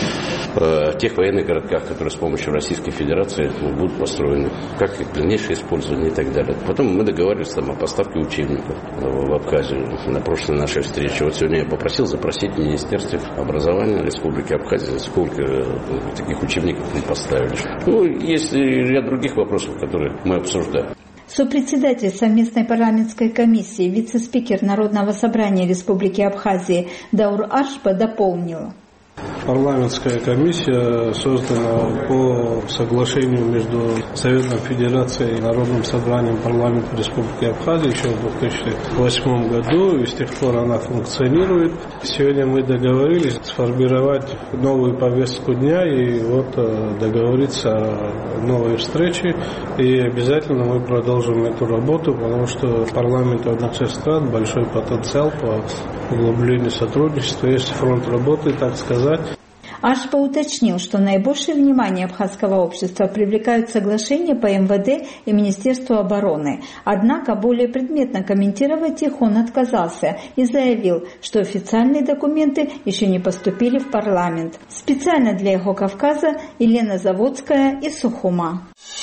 о тех военных городках, которые с помощью Российской Федерации будут построены, как их дальнейшее использование и так далее. Потом мы договаривались там о поставке учебников в Абхазию на прошлой нашей встрече. Вот сегодня я попросил запросить в Министерстве образования Республики Абхазия, сколько таких учебников мы поставили. Есть ряд других вопросов, которые мы обсуждаем. Сопредседатель совместной парламентской комиссии, вице-спикер Народного собрания Республики Абхазия Даур Аршба дополнил. Парламентская комиссия создана по соглашению между Советом Федерации и Народным собранием парламента Республики Абхазия еще в 2008 году, и с тех пор она функционирует. Сегодня мы договорились сформировать новую повестку дня и договориться о новой встрече. И обязательно мы продолжим эту работу, потому что парламент одних стран большой потенциал по углублению сотрудничества, есть фронт работы, так сказать. Ашба уточнил, что наибольшее внимание абхазского общества привлекают соглашения по МВД и Министерству обороны. Однако более предметно комментировать их он отказался и заявил, что официальные документы еще не поступили в парламент. Специально для «Эхо Кавказа» Елена Заводская из Сухума.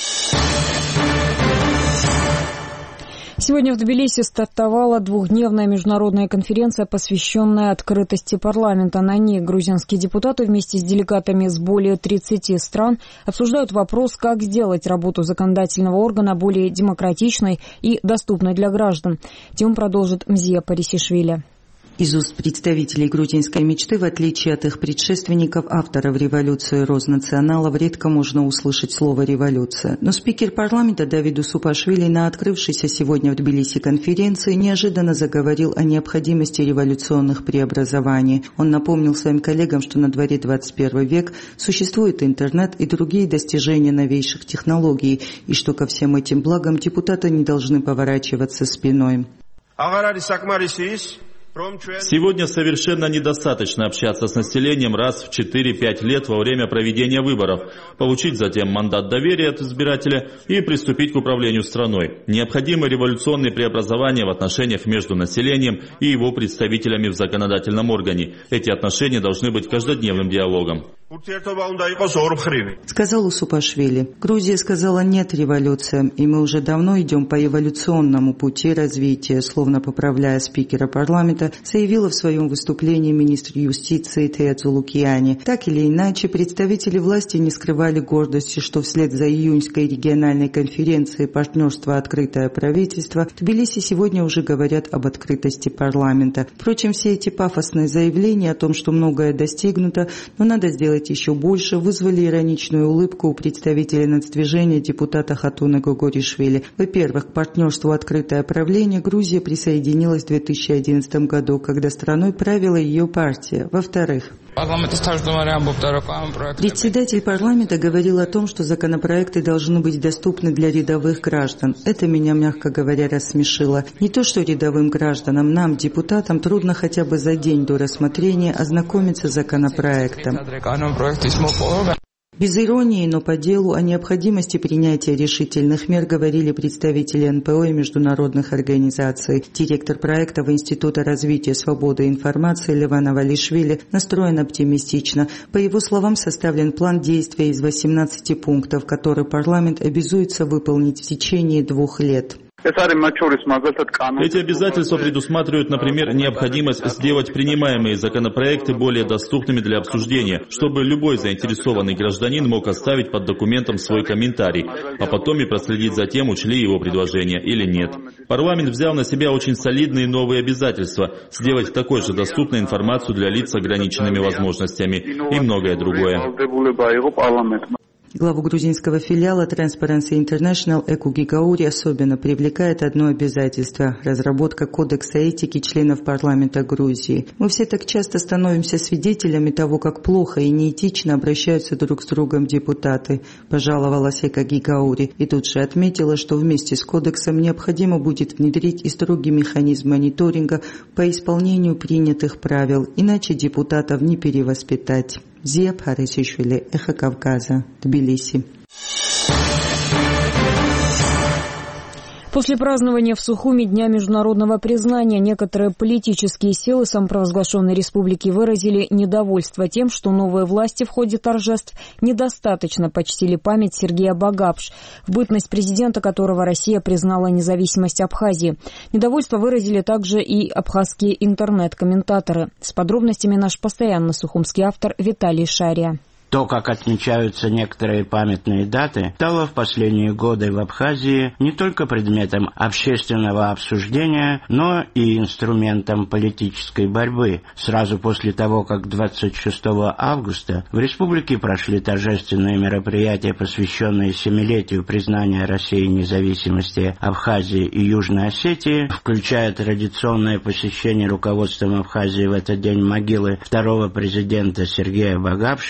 Сегодня в Тбилиси стартовала двухдневная международная конференция, посвященная открытости парламента. На ней грузинские депутаты вместе с делегатами с более 30 стран обсуждают вопрос, как сделать работу законодательного органа более демократичной и доступной для граждан. Тему продолжит Мзия Парисишвили. Из уст представителей грузинской мечты, в отличие от их предшественников, авторов революции Рознационалов, редко можно услышать слово «революция». Но спикер парламента Давид Усупашвили на открывшейся сегодня в Тбилиси конференции неожиданно заговорил о необходимости революционных преобразований. Он напомнил своим коллегам, что на дворе 21 век существует интернет и другие достижения новейших технологий, и что ко всем этим благам депутаты не должны поворачиваться спиной. Сегодня совершенно недостаточно общаться с населением раз в 4-5 лет во время проведения выборов, получить затем мандат доверия от избирателя и приступить к управлению страной. Необходимы революционные преобразования в отношениях между населением и его представителями в законодательном органе. Эти отношения должны быть каждодневным диалогом. Сказал Усупашвили. Грузия сказала «нет» революциям, и мы уже давно идем по эволюционному пути развития, словно поправляя спикера парламента, заявила в своем выступлении министр юстиции Теодзу Лукьяни. Так или иначе, представители власти не скрывали гордости, что вслед за июньской региональной конференцией «Партнерство. Открытое правительство» в Тбилиси сегодня уже говорят об открытости парламента. Впрочем, все эти пафосные заявления о том, что многое достигнуто, но надо сделать еще больше, вызвали ироничную улыбку у представителей нацдвижения депутата Хатуна Гогоришвили. Во-первых, к партнерству «Открытое правление» Грузия присоединилась в 2011 году, когда страной правила ее партия. Во-вторых, председатель парламента говорил о том, что законопроекты должны быть доступны для рядовых граждан. Это меня, мягко говоря, рассмешило. Не то что рядовым гражданам, нам, депутатам, трудно хотя бы за день до рассмотрения ознакомиться с законопроектом. Без иронии, но по делу о необходимости принятия решительных мер говорили представители НПО и международных организаций. Директор проектов Института развития свободы информации Леван Авалишвили настроен оптимистично. По его словам, составлен план действия из 18 пунктов, который парламент обязуется выполнить в течение 2 лет. Эти обязательства предусматривают, например, необходимость сделать принимаемые законопроекты более доступными для обсуждения, чтобы любой заинтересованный гражданин мог оставить под документом свой комментарий, а потом и проследить за тем, учли его предложения или нет. Парламент взял на себя очень солидные новые обязательства сделать такой же доступной информацию для лиц с ограниченными возможностями и многое другое. Главу грузинского филиала Transparency International Эку Гигаури особенно привлекает одно обязательство – разработка кодекса этики членов парламента Грузии. Мы все так часто становимся свидетелями того, как плохо и неэтично обращаются друг с другом депутаты, пожаловалась Эка Гигаури, и тут же отметила, что вместе с кодексом необходимо будет внедрить и строгий механизм мониторинга по исполнению принятых правил, иначе депутатов не перевоспитать. Мзия Парисишвили, Эхо Кавказа, Тбилиси. После празднования в Сухуми Дня международного признания некоторые политические силы самопровозглашенной республики выразили недовольство тем, что новые власти в ходе торжеств недостаточно почтили память Сергея Багапш, в бытность президента которого Россия признала независимость Абхазии. Недовольство выразили также и абхазские интернет-комментаторы. С подробностями наш постоянно сухумский автор Виталий Шария. То, как отмечаются некоторые памятные даты, стало в последние годы в Абхазии не только предметом общественного обсуждения, но и инструментом политической борьбы. Сразу после того, как 26 августа в республике прошли торжественные мероприятия, посвященные 7-летию признания России независимости Абхазии и Южной Осетии, включая традиционное посещение руководством Абхазии в этот день могилы второго президента Сергея Багапша, а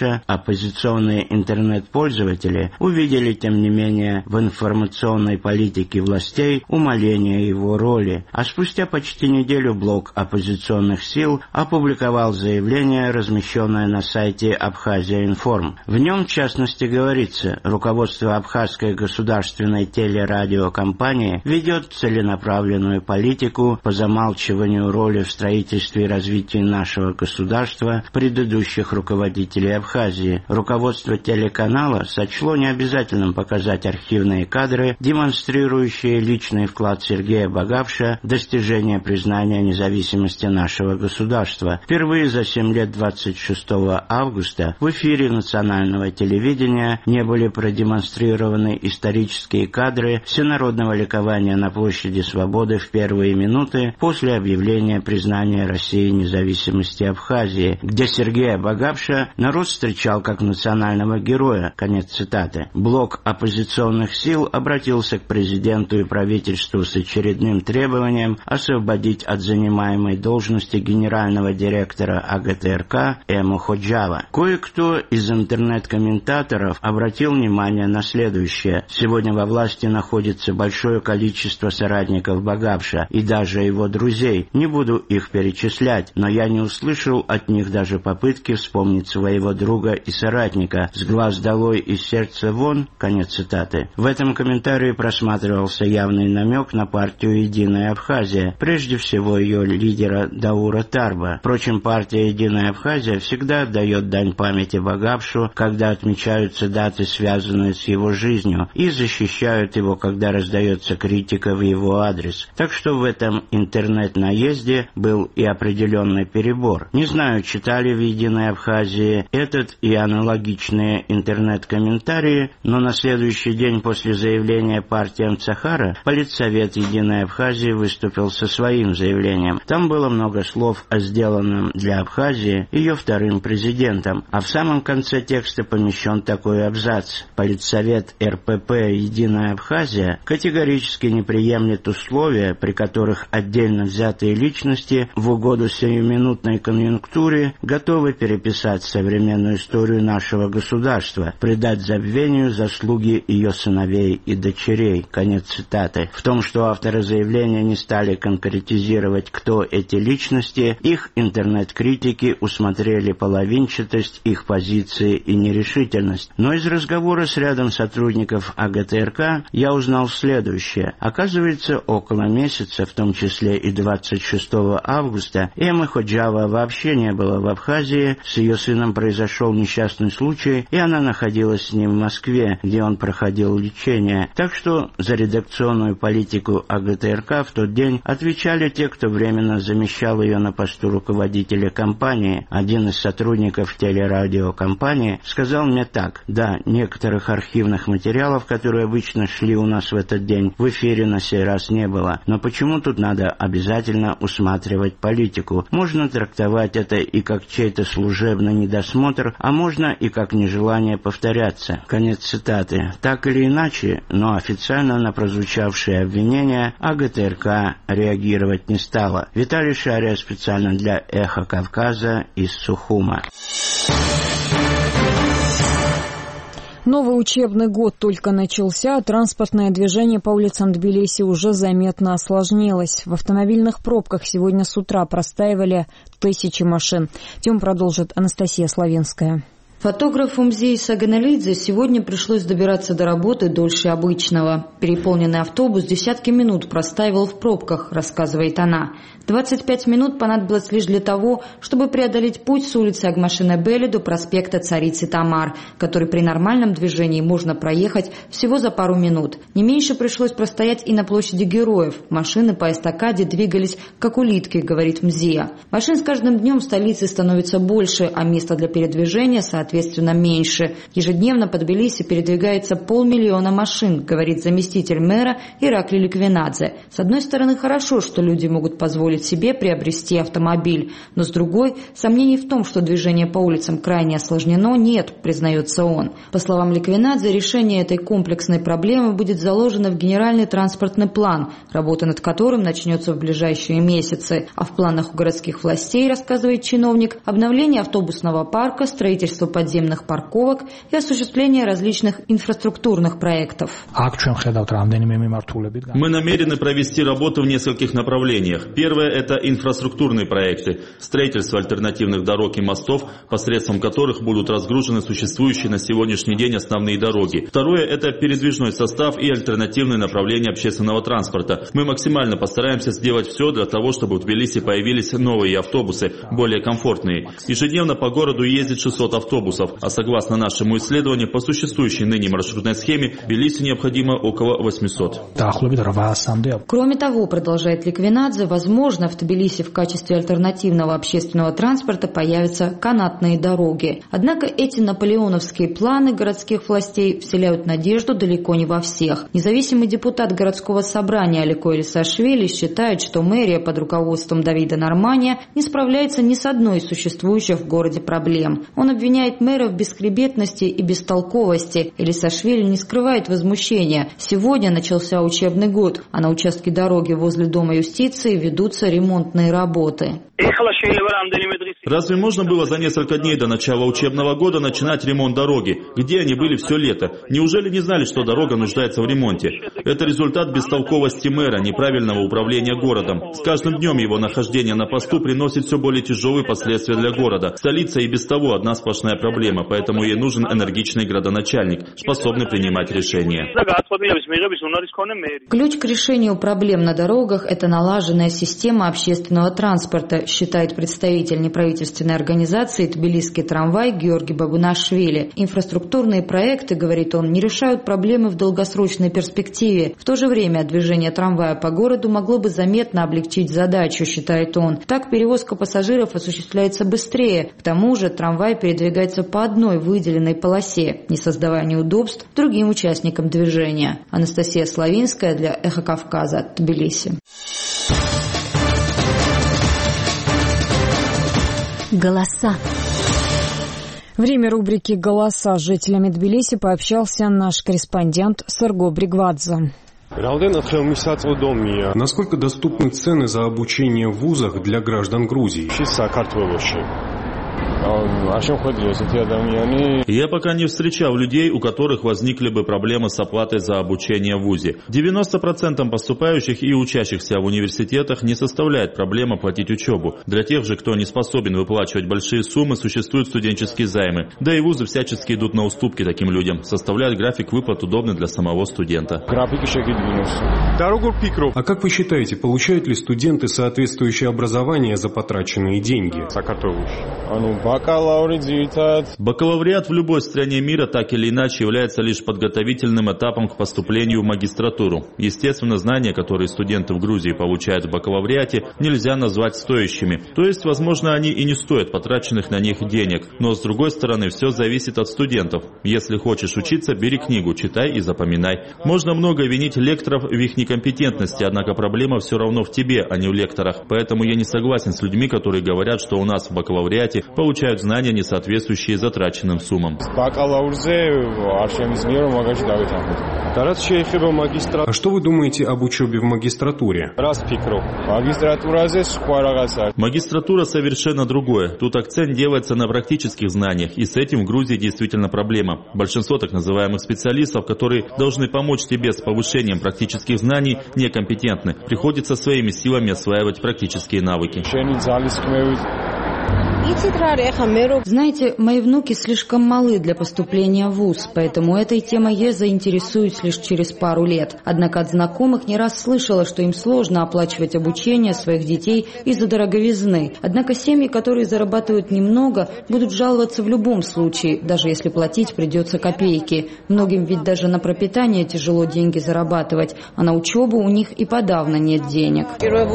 оппозиционные интернет-пользователи увидели, тем не менее, в информационной политике властей умаление его роли. А спустя почти неделю блок оппозиционных сил опубликовал заявление, размещенное на сайте Абхазия-Информ. В нем, в частности, говорится, руководство Абхазской государственной телерадиокомпании ведет целенаправленную политику по замалчиванию роли в строительстве и развитии нашего государства предыдущих руководителей Абхазии. Руководство телеканала сочло необязательным показать архивные кадры, демонстрирующие личный вклад Сергея Багапша в достижение признания независимости нашего государства. Впервые за 7 лет 26 августа в эфире национального телевидения не были продемонстрированы исторические кадры всенародного ликования на площади Свободы в первые минуты после объявления признания России независимости Абхазии, где Сергея Багапша народ встречал как национального героя. Конец цитаты. Блок оппозиционных сил обратился к президенту и правительству с очередным требованием освободить от занимаемой должности генерального директора АГТРК Эму Ходжава. Кое-кто из интернет-комментаторов обратил внимание на следующее. Сегодня во власти находится большое количество соратников Багапша и даже его друзей. Не буду их перечислять, но я не услышал от них даже попытки вспомнить своего друга и соратника. «С глаз долой и сердца вон», конец цитаты. В этом комментарии просматривался явный намек на партию «Единая Абхазия», прежде всего ее лидера Даура Тарба. Впрочем, партия «Единая Абхазия» всегда отдает дань памяти Багапшу, когда отмечаются даты, связанные с его жизнью, и защищают его, когда раздается критика в его адрес. Так что в этом интернет-наезде был и определенный перебор. Не знаю, читали в «Единой Абхазии» этот и аналогичные интернет-комментарии, но на следующий день после заявления партии Амцахара Политсовет «Единой Абхазии» выступил со своим заявлением. Там было много слов о сделанном для Абхазии ее вторым президентом, а в самом конце текста помещен такой абзац. Политсовет РПП «Единая Абхазия» категорически не приемлет условия, при которых отдельно взятые личности в угоду сиюминутной конъюнктуре готовы переписать современную историю нашего государства, придать забвению заслуги ее сыновей и дочерей. Конец цитаты. В том, что авторы заявления не стали конкретизировать, кто эти личности, их интернет-критики усмотрели половинчатость их позиции и нерешительность. Но из разговора с рядом сотрудников АГТРК я узнал следующее. Оказывается, около месяца, в том числе и 26 августа, Эммы Ходжава вообще не было в Абхазии, с ее сыном произошел несчастный случай, и она находилась с ним в Москве, где он проходил лечение. Так что за редакционную политику АГТРК в тот день отвечали те, кто временно замещал ее на посту руководителя компании. Один из сотрудников телерадиокомпании сказал мне так: да, некоторых архивных материалов, которые обычно шли у нас в этот день, в эфире на сей раз не было. Но почему тут надо обязательно усматривать политику? Можно трактовать это и как чей-то служебный недосмотр, а можно и как нежелание повторяться. Конец цитаты. Так или иначе, но официально на прозвучавшие обвинения АГТРК реагировать не стала. Виталий Шария специально для «Эхо Кавказа» из Сухума. Новый учебный год только начался, а транспортное движение по улицам Тбилиси уже заметно осложнилось. В автомобильных пробках сегодня с утра простаивали тысячи машин. Тему продолжит Анастасия Славинская. Фотографу Мзии Саганалидзе сегодня пришлось добираться до работы дольше обычного. Переполненный автобус десятки минут простаивал в пробках, рассказывает она. 25 минут понадобилось лишь для того, чтобы преодолеть путь с улицы Агмашина-Бели до проспекта Царицы Тамар, который при нормальном движении можно проехать всего за пару минут. Не меньше пришлось простоять и на площади Героев. Машины по эстакаде двигались как улитки, говорит Мзия. Машин с каждым днем в столице становится больше, а места для передвижения, соответственно, меньше. Ежедневно по Тбилиси передвигается 500 000 машин, говорит заместитель мэра Иракли Ликвинадзе. С одной стороны, хорошо, что люди могут позволить себе приобрести автомобиль, но с другой, сомнений в том, что движение по улицам крайне осложнено, нет, признается он. По словам Ликвинадзе, решение этой комплексной проблемы будет заложено в генеральный транспортный план, работа над которым начнется в ближайшие месяцы. А в планах у городских властей, рассказывает чиновник, обновление автобусного парка, строительство подземных парковок и осуществление различных инфраструктурных проектов. Мы намерены провести работу в нескольких направлениях. Первое – это инфраструктурные проекты, строительство альтернативных дорог и мостов, посредством которых будут разгружены существующие на сегодняшний день основные дороги. Второе – это передвижной состав и альтернативные направления общественного транспорта. Мы максимально постараемся сделать все для того, чтобы в Тбилиси появились новые автобусы, более комфортные. Ежедневно по городу ездит 600 автобусов, а согласно нашему исследованию, по существующей ныне маршрутной схеме, Тбилиси необходимо около 800. Кроме того, продолжает Ликвинадзе, возможно, в Тбилиси в качестве альтернативного общественного транспорта появятся канатные дороги. Однако эти наполеоновские планы городских властей вселяют надежду далеко не во всех. Независимый депутат городского собрания Алико Элисашвили считает, что мэрия под руководством Давида Нормания не справляется ни с одной из существующих в городе проблем. Он обвиняет мэра в бесхребетности и бестолковости. Элисашвили не скрывает возмущения. Сегодня начался учебный год, а на участке дороги возле Дома юстиции ведутся ремонтные работы. Разве можно было за несколько дней до начала учебного года начинать ремонт дороги? Где они были все лето? Неужели не знали, что дорога нуждается в ремонте? Это результат бестолковости мэра, неправильного управления городом. С каждым днем его нахождение на посту приносит все более тяжелые последствия для города. Столица и без того одна сплошная проблема, поэтому ей нужен энергичный градоначальник, способный принимать решения. Ключ к решению проблем на дорогах – это налаженная система общественного транспорта, считает представитель неправительственной организации «Тбилисский трамвай» Георгий Бабунашвили. Инфраструктурные проекты, говорит он, не решают проблемы в долгосрочной перспективе. В то же время движение трамвая по городу могло бы заметно облегчить задачу, считает он. Так перевозка пассажиров осуществляется быстрее. К тому же трамвай передвигается по одной выделенной полосе, не создавая неудобств другим участникам движения. Анастасия Славинская для «Эхо Кавказа», Тбилиси. Голоса. Время рубрики «Голоса» с жителями Тбилиси пообщался наш корреспондент Серго Бригвадзе. Насколько доступны цены за обучение в вузах для граждан Грузии? Я пока не встречал людей, у которых возникли бы проблемы с оплатой за обучение в вузе. 90% поступающих и учащихся в университетах не составляет проблем оплатить учебу. Для тех же, кто не способен выплачивать большие суммы, существуют студенческие займы. Да и вузы всячески идут на уступки таким людям, составляют график выплат удобный для самого студента. А как вы считаете, получают ли студенты соответствующее образование за потраченные деньги? Бакалавриат в любой стране мира так или иначе является лишь подготовительным этапом к поступлению в магистратуру. Естественно, знания, которые студенты в Грузии получают в бакалавриате, нельзя назвать стоящими. То есть, возможно, они и не стоят потраченных на них денег. Но, с другой стороны, все зависит от студентов. Если хочешь учиться, бери книгу, читай и запоминай. Можно много винить лекторов в их некомпетентности, однако проблема все равно в тебе, а не в лекторах. Поэтому я не согласен с людьми, которые говорят, что у нас в бакалавриате получают знания, не соответствующие затраченным суммам. А что вы думаете об учебе в магистратуре? Магистратура совершенно другое. Тут акцент делается на практических знаниях, и с этим в Грузии действительно проблема. Большинство так называемых специалистов, которые должны помочь тебе с повышением практических знаний, некомпетентны. Приходится своими силами осваивать практические навыки. Знаете, мои внуки слишком малы для поступления в вуз, поэтому этой темой я заинтересуюсь лишь через пару лет. Однако от знакомых не раз слышала, что им сложно оплачивать обучение своих детей из-за дороговизны. Однако семьи, которые зарабатывают немного, будут жаловаться в любом случае, даже если платить придется копейки. Многим ведь даже на пропитание тяжело деньги зарабатывать, а на учебу у них и подавно нет денег.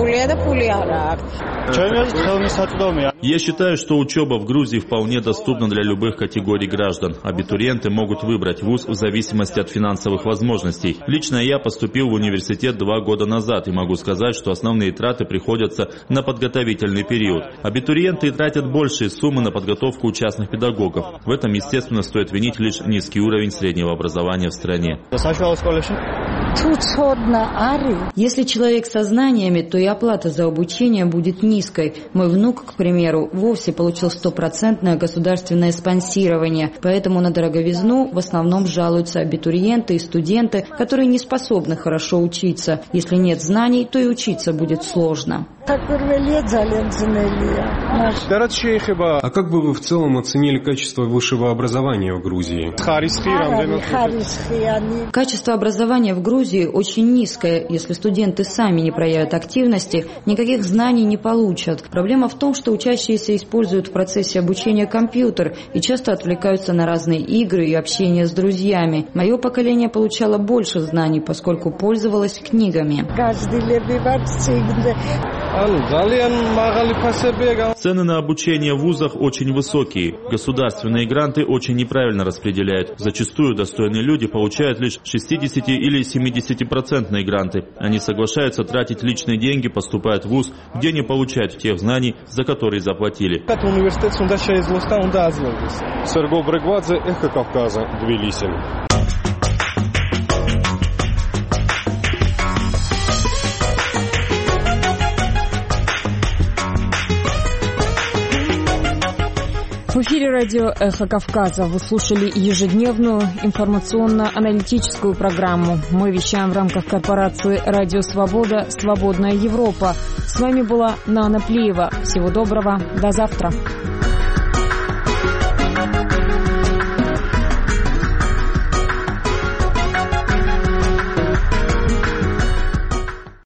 Я считаю, что учеба в Грузии вполне доступна для любых категорий граждан. Абитуриенты могут выбрать вуз в зависимости от финансовых возможностей. Лично я поступил в университет 2 года назад и могу сказать, что основные траты приходятся на подготовительный период. Абитуриенты тратят большие суммы на подготовку у частных педагогов. В этом, естественно, стоит винить лишь низкий уровень среднего образования в стране. Если человек со знаниями, то и оплата за обучение будет низкой. Мой внук, к примеру, вовсе получил 100% государственное спонсирование, поэтому на дороговизну в основном жалуются абитуриенты и студенты, которые не способны хорошо учиться. Если нет знаний, то и учиться будет сложно. А как бы вы в целом оценили качество высшего образования в Грузии? Качество образования в Грузии очень низкое. Если студенты сами не проявят активности, никаких знаний не получат. Проблема в том, что учащиеся используют в процессе обучения компьютер и часто отвлекаются на разные игры и общение с друзьями. Мое поколение получало больше знаний, поскольку пользовалось книгами. Цены на обучение в вузах очень высокие. Государственные гранты очень неправильно распределяют. Зачастую достойные люди получают лишь 60 или 70% гранты. Они соглашаются тратить личные деньги, поступают в вуз, где не получают тех знаний, за которые заплатили. Серго Брегвадзе, Эхо Кавказа, Тбилиси. В эфире радио «Эхо Кавказа». Вы слушали ежедневную информационно-аналитическую программу. Мы вещаем в рамках корпорации «Радио Свобода. Свободная Европа». С вами была Нана Плиева. Всего доброго. До завтра.